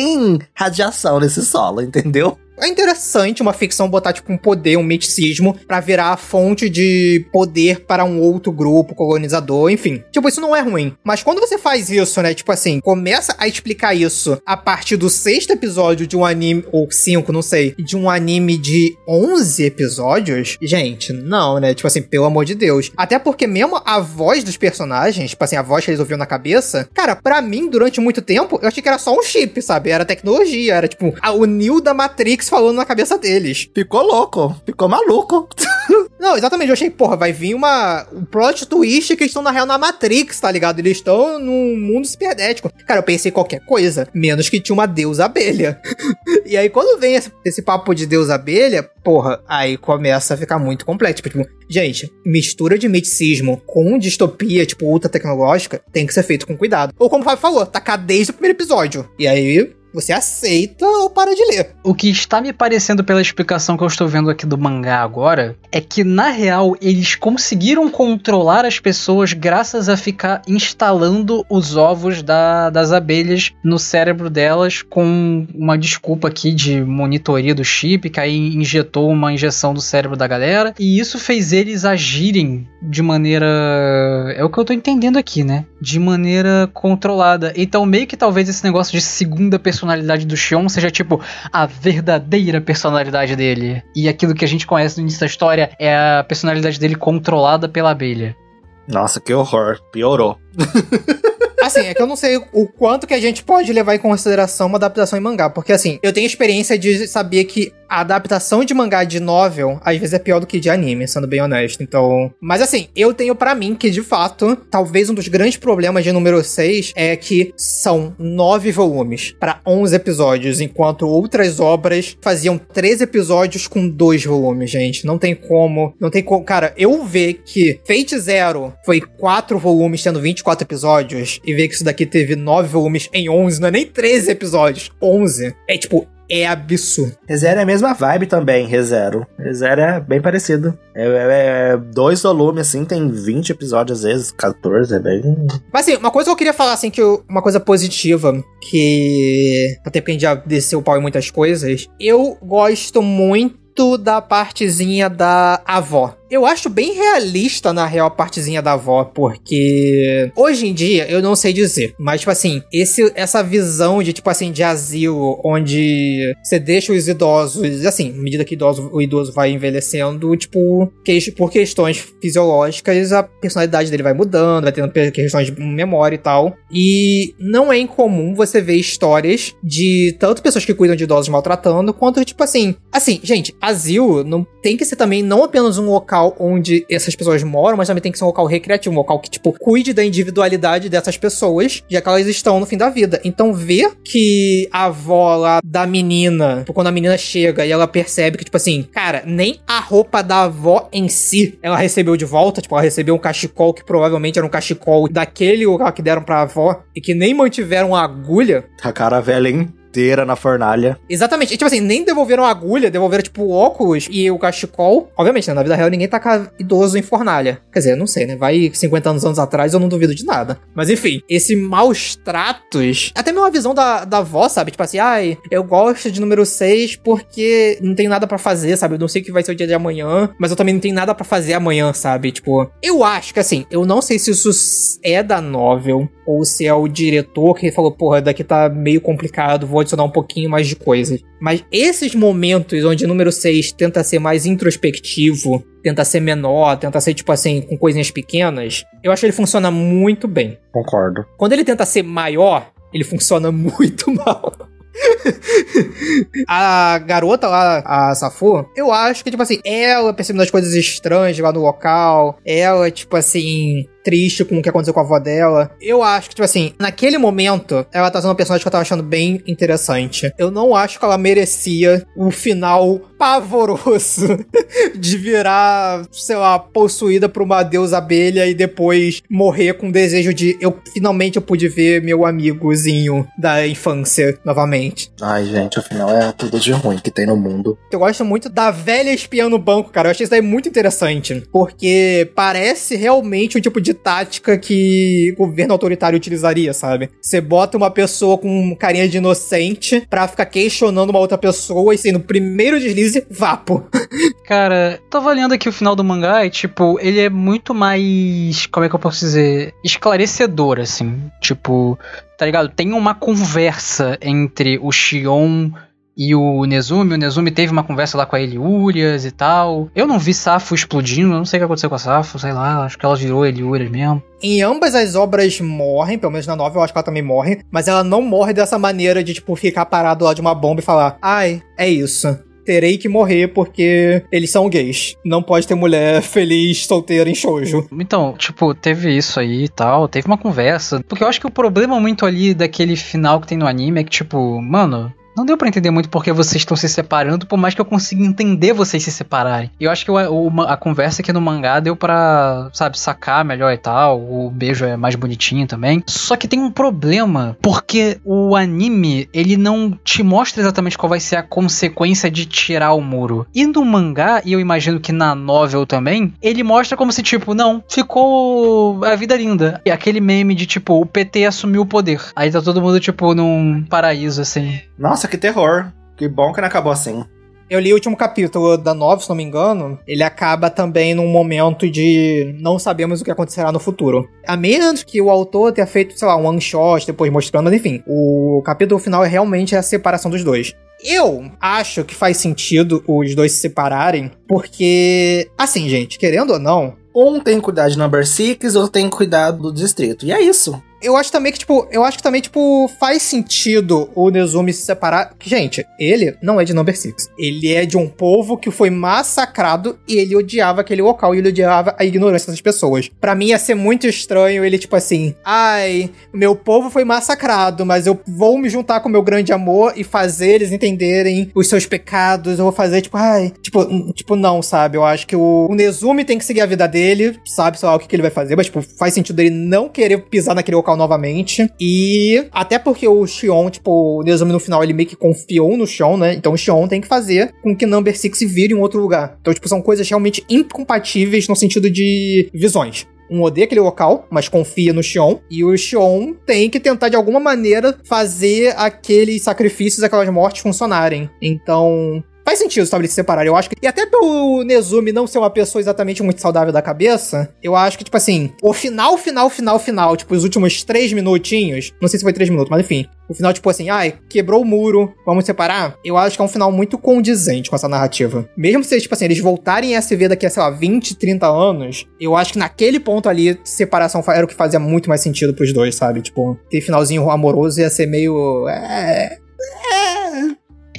radiação nesse solo, entendeu? É interessante uma ficção botar, tipo, um poder, um misticismo, pra virar a fonte de poder para um outro grupo colonizador, enfim. Tipo, isso não é ruim. Mas quando você faz isso, né, tipo assim, começa a explicar isso a partir do 6º episódio de um anime, ou 5, não sei, de um anime de 11 episódios, gente, não, né? Tipo assim, pelo amor de Deus. Até porque mesmo a voz dos personagens, tipo assim, a voz que eles ouviam na cabeça, cara, pra mim, durante muito tempo, eu achei que era só um chip, sabe? Era tecnologia, era tipo, o Neo da Matrix falando na cabeça deles. Ficou louco, ficou maluco. Não, exatamente, eu achei, porra, vai vir um plot twist que eles estão na real na Matrix, tá ligado? Eles estão num mundo ciberdético. Cara, eu pensei qualquer coisa, menos que tinha uma deusa abelha. E aí, quando vem esse papo de deusa abelha, porra, aí começa a ficar muito complexo. Tipo, gente, mistura de misticismo com distopia, tipo, ultra tecnológica, tem que ser feito com cuidado. Ou como o Fábio falou, tacar desde o primeiro episódio. E aí você aceita ou para de ler. O que está me parecendo pela explicação que eu estou vendo aqui do mangá agora é que, na real, eles conseguiram controlar as pessoas graças a ficar instalando os ovos das abelhas no cérebro delas com uma desculpa aqui de monitoria do chip, que aí injetou uma injeção no cérebro da galera, e isso fez eles agirem de maneira... é o que eu tô entendendo aqui, né? De maneira controlada. Então, meio que talvez esse negócio de segunda personalidade do Shion seja tipo a verdadeira personalidade dele. E aquilo que a gente conhece no início da história é a personalidade dele controlada pela abelha. Nossa, que horror. Piorou. Assim, é que eu não sei o quanto que a gente pode levar em consideração uma adaptação em mangá. Porque, assim, eu tenho experiência de saber que a adaptação de mangá de novel, às vezes, é pior do que de anime, sendo bem honesto. Então... Mas, assim, eu tenho pra mim que, de fato, talvez um dos grandes problemas de número 6 é que são 9 volumes pra 11 episódios, enquanto outras obras faziam 13 episódios com 2 volumes, gente. Não tem como... Cara, eu ver que Fate Zero foi 4 volumes tendo 24 episódios e ver que isso daqui teve 9 volumes em 11, não é nem 13 episódios, 11. É tipo... É absurdo. ReZero é a mesma vibe também, ReZero. ReZero é bem parecido. É 2 volumes, assim, tem 20 episódios, às vezes, 14, é bem... Mas, assim, uma coisa que eu queria falar, assim, uma coisa positiva, que... Até porque a gente já desceu o pau em muitas coisas. Eu gosto muito da partezinha da avó. Eu acho bem realista, na real, a partezinha da avó, porque hoje em dia, eu não sei dizer, mas, tipo assim, essa visão de, tipo assim, de asilo, onde você deixa os idosos, assim, à medida que o idoso vai envelhecendo, tipo, por questões fisiológicas, a personalidade dele vai mudando, vai tendo questões de memória e tal, e não é incomum você ver histórias de tanto pessoas que cuidam de idosos maltratando, quanto, tipo assim, gente, asilo não tem que ser também não apenas um local onde essas pessoas moram, mas também tem que ser um local recreativo, um local que, tipo, cuide da individualidade dessas pessoas, já que elas estão no fim da vida. Então, ver que a avó lá da menina, quando a menina chega e ela percebe que, tipo assim, cara, nem a roupa da avó em si ela recebeu de volta, tipo, ela recebeu um cachecol que provavelmente era um cachecol daquele lugar que deram pra avó e que nem mantiveram a agulha. A cara velha inteira na fornalha. Exatamente. E, tipo assim, nem devolveram a agulha, devolveram, tipo, o óculos e o cachecol. Obviamente, né, na vida real ninguém taca idoso em fornalha. Quer dizer, não sei, né? Vai 50 anos atrás, eu não duvido de nada. Mas, enfim, esse maus tratos... Até mesmo a visão da avó, sabe? Tipo assim, ai, eu gosto de número 6 porque não tenho nada pra fazer, sabe? Eu não sei o que vai ser o dia de amanhã, mas eu também não tenho nada pra fazer amanhã, sabe? Tipo, eu acho que, assim, eu não sei se isso é da novel ou se é o diretor que falou, porra, daqui tá meio complicado, vou adicionar um pouquinho mais de coisas. Mas esses momentos onde o número 6 tenta ser mais introspectivo, tenta ser menor, tenta ser, tipo assim, com coisinhas pequenas, eu acho que ele funciona muito bem. Concordo. Quando ele tenta ser maior, ele funciona muito mal. A garota lá, a Safu, eu acho que, tipo assim, ela percebendo as coisas estranhas lá no local, ela, tipo assim, triste com o que aconteceu com a avó dela. Eu acho que, tipo assim, naquele momento, ela tá sendo uma personagem que eu tava achando bem interessante. Eu não acho que ela merecia o final pavoroso de virar, sei lá, possuída por uma deusa abelha e depois morrer com o desejo de finalmente eu pude ver meu amigozinho da infância novamente. Ai, gente, o final é tudo de ruim que tem no mundo. Eu gosto muito da velha espiã no banco, cara. Eu achei isso daí muito interessante, porque parece realmente um tipo de tática que o governo autoritário utilizaria, sabe? Você bota uma pessoa com carinha de inocente pra ficar questionando uma outra pessoa e, assim, no primeiro deslize, vapo. Cara, tava lendo aqui o final do mangá e, tipo, ele é muito mais, como é que eu posso dizer, esclarecedor, assim. Tipo, tá ligado? Tem uma conversa entre o Shion e o Nezumi. O Nezumi teve uma conversa lá com a Eliurias e tal. Eu não vi Safo explodindo, eu não sei o que aconteceu com a Safo, sei lá, acho que ela virou Eliurias mesmo. Em ambas as obras morrem, pelo menos na novel eu acho que ela também morre, mas ela não morre dessa maneira de, tipo, ficar parado lá de uma bomba e falar, ai, é isso. Terei que morrer porque eles são gays. Não pode ter mulher feliz, solteira em shoujo. Então, tipo, teve isso aí e tal, teve uma conversa. Porque eu acho que o problema muito ali daquele final que tem no anime é que, tipo, mano, não deu pra entender muito porque vocês estão se separando, por mais que eu consiga entender vocês se separarem. E eu acho que a conversa aqui no mangá deu pra, sabe, sacar melhor e tal. O beijo é mais bonitinho também. Só que tem um problema, porque o anime, ele não te mostra exatamente qual vai ser a consequência de tirar o muro. E no mangá, e eu imagino que na novel também, ele mostra como se, tipo, não, ficou a vida linda. E aquele meme de, tipo, o PT assumiu o poder. Aí tá todo mundo, tipo, num paraíso, assim. Nossa, que terror. Que bom que não acabou assim. Eu li o último capítulo da novel, se não me engano. Ele acaba também num momento de não sabemos o que acontecerá no futuro. A menos que o autor tenha feito, sei lá, um one shot depois mostrando, mas enfim. O capítulo final é realmente a separação dos dois. Eu acho que faz sentido os dois se separarem, porque, assim, gente, querendo ou não, Um tem que cuidar de Number 6, outro tem que cuidar do distrito. E é isso. Eu acho também que, tipo, faz sentido o Nezumi se separar. Gente, ele não é de Number 6. Ele é de um povo que foi massacrado e ele odiava aquele local e ele odiava a ignorância das pessoas. Pra mim ia ser muito estranho ele, tipo assim, ai, meu povo foi massacrado, mas eu vou me juntar com o meu grande amor e fazer eles entenderem os seus pecados. Eu vou fazer, tipo, ai, tipo, não, sabe? Eu acho que o Nezumi tem que seguir a vida dele, sabe, sei lá, o que ele vai fazer, mas, tipo, faz sentido ele não querer pisar naquele local novamente. E até porque o Shion, tipo, o Nezumi no final, ele meio que confiou no Shion, né? Então o Shion tem que fazer com que Number 6 vire em outro lugar. Então, tipo, são coisas realmente incompatíveis no sentido de visões. Um odeia aquele local, mas confia no Shion. E o Shion tem que tentar, de alguma maneira, fazer aqueles sacrifícios, aquelas mortes funcionarem. Então, faz sentido, sabe, eles se separarem. Eu acho que... E até pelo Nezumi não ser uma pessoa exatamente muito saudável da cabeça, eu acho que, tipo assim, o final, tipo, os últimos 3 minutinhos, não sei se foi 3 minutos, mas enfim, o final, tipo assim, ai, quebrou o muro, vamos separar, eu acho que é um final muito condizente com essa narrativa. Mesmo se, tipo assim, eles voltarem a se ver daqui a, sei lá, 20, 30 anos, eu acho que naquele ponto ali, separação era o que fazia muito mais sentido pros dois, sabe? Tipo, ter finalzinho amoroso ia ser meio...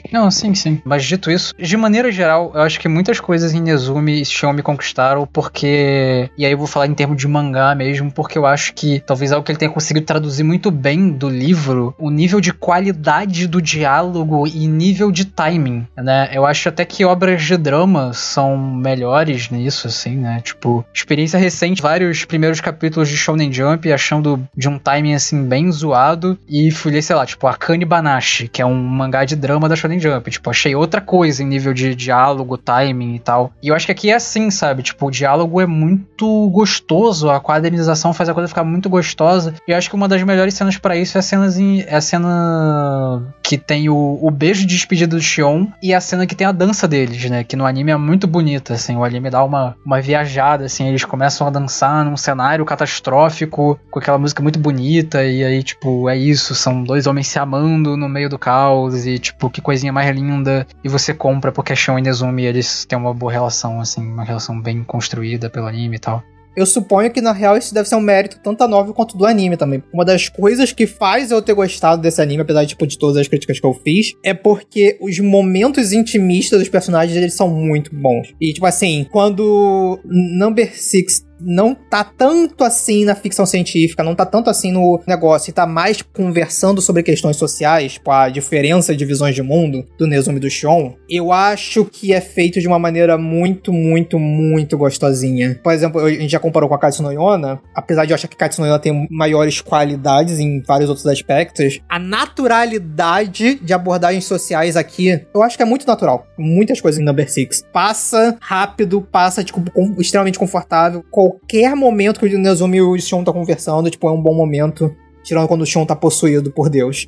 Não, sim. Mas dito isso, de maneira geral, eu acho que muitas coisas em Nezumi e Shion me conquistaram porque... E aí eu vou falar em termos de mangá mesmo, porque eu acho que talvez algo que ele tenha conseguido traduzir muito bem do livro, o nível de qualidade do diálogo e nível de timing, né? Eu acho até que obras de drama são melhores nisso, assim, né? Tipo, experiência recente, vários primeiros capítulos de Shonen Jump achando de um timing, assim, bem zoado e fui ler, sei lá, tipo, Akane Banashi, que é um mangá de drama da Shonen Jump. Tipo, achei outra coisa em nível de diálogo, timing e tal. E eu acho que aqui é assim, sabe? Tipo, o diálogo é muito gostoso, a quadrinização faz a coisa ficar muito gostosa. E eu acho que uma das melhores cenas pra isso é a cena que tem o beijo de despedida do Shion e a cena que tem a dança deles, né? Que no anime é muito bonita, assim. O anime dá uma viajada, assim. Eles começam a dançar num cenário catastrófico, com aquela música muito bonita. E aí, tipo, é isso. São dois homens se amando no meio do caos. E, tipo, que coisinha mais linda. E você compra porque Shion e Nezumi, eles têm uma boa relação, assim. Uma relação bem construída pelo anime e tal. Eu suponho que, na real, isso deve ser um mérito tanto da novel quanto do anime também. Uma das coisas que faz eu ter gostado desse anime, apesar de, tipo, de todas as críticas que eu fiz, é porque os momentos intimistas dos personagens, eles são muito bons. E, tipo assim, quando Number 6 não tá tanto assim na ficção científica, não tá tanto assim no negócio, e tá mais conversando sobre questões sociais, tipo a diferença de visões de mundo do Nezumi e do Shion, eu acho que é feito de uma maneira muito, muito, muito gostosinha. Por exemplo, a gente já comparou com a Katsu no Yona, apesar de eu achar que Katsu no Yona tem maiores qualidades em vários outros aspectos, a naturalidade de abordagens sociais aqui, eu acho que é muito natural. Muitas coisas em Number 6. Passa rápido, passa tipo, extremamente confortável. Qualquer momento que o Nezumi e o Shion estão conversando, tipo, é um bom momento. Tirando quando o Shion tá possuído por Deus.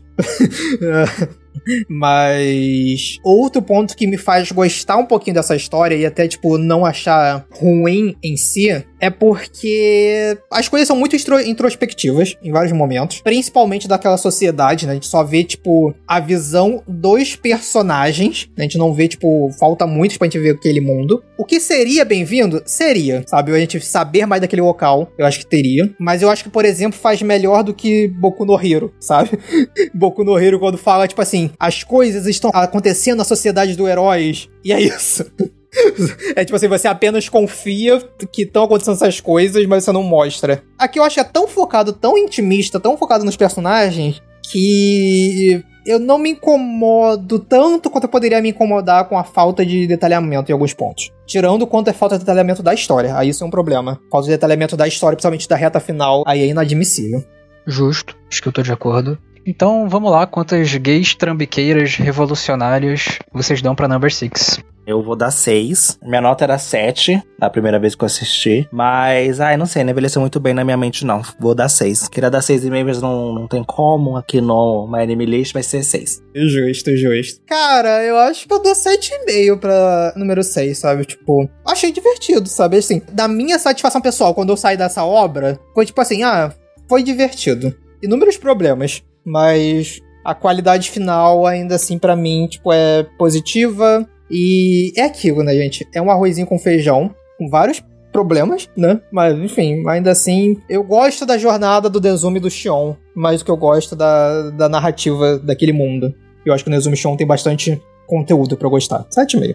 Mas outro ponto que me faz gostar um pouquinho dessa história e até, tipo, não achar ruim em si é porque as coisas são muito introspectivas em vários momentos, principalmente daquela sociedade, né? A gente só vê, tipo, a visão dos personagens, né? A gente não vê, tipo, falta muito pra gente ver aquele mundo. O que seria bem-vindo? Seria, sabe? A gente saber mais daquele local, eu acho que teria. Mas eu acho que, por exemplo, faz melhor do que Boku no Hero, sabe? Boku no Hero, quando fala, tipo assim, as coisas estão acontecendo na sociedade dos heróis, e é isso. É tipo assim, você apenas confia que estão acontecendo essas coisas, mas você não mostra. Aqui eu acho que é tão focado, tão intimista, tão focado nos personagens, que eu não me incomodo tanto quanto eu poderia me incomodar com a falta de detalhamento em alguns pontos. Tirando quanto é falta de detalhamento da história, aí isso é um problema. Falta de detalhamento da história, principalmente da reta final, aí é inadmissível. Justo, acho que eu tô de acordo. Então vamos lá, quantas gays trambiqueiras revolucionárias vocês dão pra Number 6? Eu vou dar 6. Minha nota era 7 na primeira vez que eu assisti. Mas, não sei, não envelheceu muito bem na minha mente, não. Vou dar 6. Queria dar 6,5, mas não tem como. Aqui no My Anime List vai ser 6. Justo. Cara, eu acho que eu dou 7,5 pra número 6, sabe? Tipo, achei divertido, sabe? Assim, da minha satisfação pessoal, quando eu saí dessa obra, foi tipo assim, foi divertido. Inúmeros problemas, mas a qualidade final, ainda assim, pra mim, tipo, é positiva. E é aquilo, né, gente? É um arrozinho com feijão, com vários problemas, né? Mas, enfim, ainda assim, eu gosto da jornada do Nezumi e do Shion, mais do que eu gosto da narrativa daquele mundo. Eu acho que o Nezumi e o Shion tem bastante conteúdo pra eu gostar. 7,5.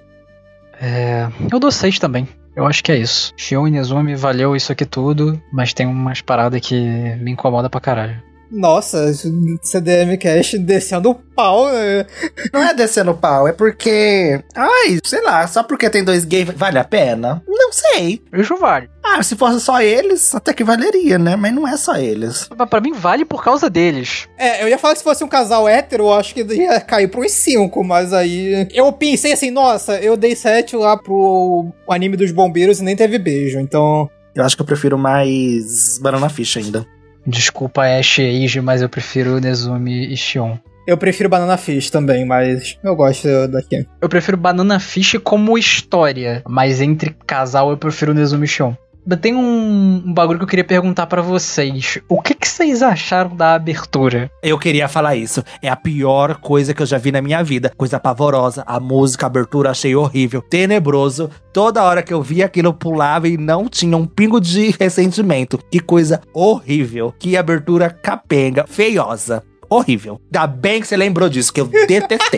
Eu dou 6 também. Eu acho que é isso. Shion e Nezumi valeu isso aqui tudo, mas tem umas paradas que me incomoda pra caralho. Nossa, CDM Cash descendo o pau, né? Não é descendo o pau, é porque... sei lá, só porque tem 2 gays vale a pena? Não sei. Isso vale. Se fosse só eles, até que valeria, né? Mas não é só eles. Pra mim vale por causa deles. Eu ia falar que se fosse um casal hétero, eu acho que ia cair pro uns 5, mas aí... Eu pensei assim, nossa, eu dei 7 lá pro anime dos bombeiros e nem teve beijo, então... Eu acho que eu prefiro mais Banana Fish ainda. Desculpa, Ash e Eiji, mas eu prefiro Nezumi e Shion. Eu prefiro Banana Fish também, mas eu gosto daqui. Eu prefiro Banana Fish como história, mas entre casal eu prefiro Nezumi e Shion. Tem um bagulho que eu queria perguntar pra vocês. O que vocês acharam da abertura? Eu queria falar isso. É a pior coisa que eu já vi na minha vida. Coisa pavorosa. A música, a abertura, achei horrível. Tenebroso. Toda hora que eu via aquilo, eu pulava e não tinha um pingo de ressentimento. Que coisa horrível. Que abertura capenga. Feiosa. Horrível. Ainda bem que você lembrou disso, que eu detestei.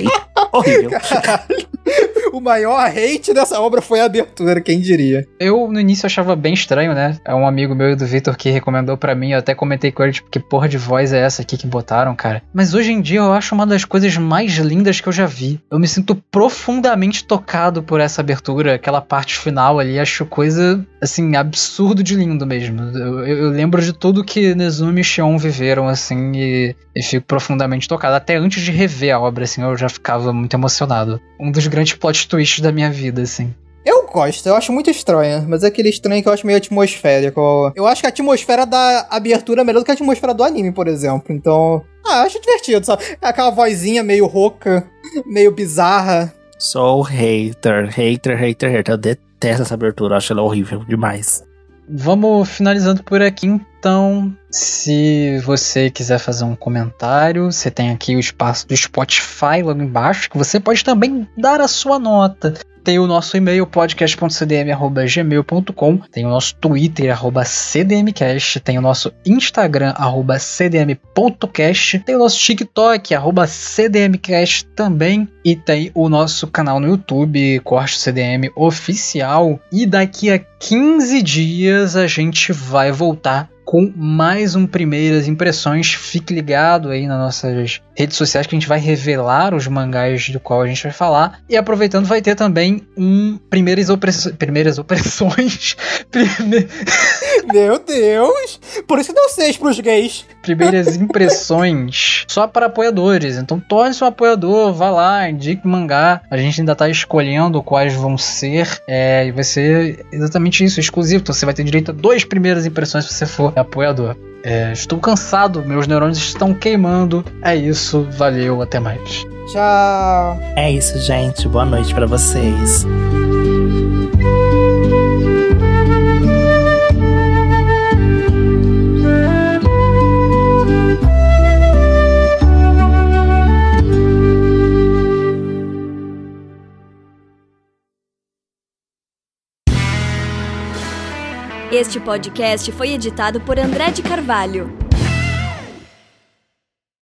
Horrível. Caralho. O maior hate dessa obra foi a abertura, quem diria? Eu, no início, achava bem estranho, né? É um amigo meu do Vitor que recomendou pra mim, eu até comentei com ele, tipo, que porra de voz é essa aqui que botaram, cara? Mas hoje em dia eu acho uma das coisas mais lindas que eu já vi. Eu me sinto profundamente tocado por essa abertura, aquela parte final ali, acho coisa, assim, absurdo de lindo mesmo. Eu lembro de tudo que Nezumi e Shion viveram, assim, e fico profundamente tocado. Até antes de rever a obra, assim, eu já ficava muito emocionado. Um dos grandes plot twists da minha vida, assim. Eu gosto, eu acho muito estranha, mas é aquele estranho que eu acho meio atmosférico. Eu acho que a atmosfera da abertura é melhor do que a atmosfera do anime, por exemplo. Então, eu acho divertido, sabe? É aquela vozinha meio rouca, meio bizarra. Sou hater. Eu detesto essa abertura, acho ela horrível demais. Vamos finalizando por aqui, então. Se você quiser fazer um comentário, você tem aqui o espaço do Spotify logo embaixo, que você pode também dar a sua nota. Tem o nosso e-mail, podcast.cdm@gmail.com. Tem o nosso Twitter, @cdmcast. Tem o nosso Instagram, @cdm.cast. Tem o nosso TikTok, @cdmcast também. E tem o nosso canal no YouTube, Corte CDM Oficial. E daqui a 15 dias a gente vai voltar com mais um Primeiras Impressões. Fique ligado aí nas nossas redes sociais que a gente vai revelar os mangás do qual a gente vai falar. E aproveitando, vai ter também um Primeiras Opressões. Meu Deus! Por isso que deu 6 pros gays. Primeiras Impressões só para apoiadores. Então torne-se um apoiador, vá lá, indique mangá. A gente ainda tá escolhendo quais vão ser. E vai ser exatamente isso, exclusivo. Então você vai ter direito a 2 primeiras impressões se você for apoiador. Estou cansado, meus neurônios estão queimando. É isso, valeu, até mais. Tchau. É isso, gente. Boa noite pra vocês. Este podcast foi editado por André de Carvalho.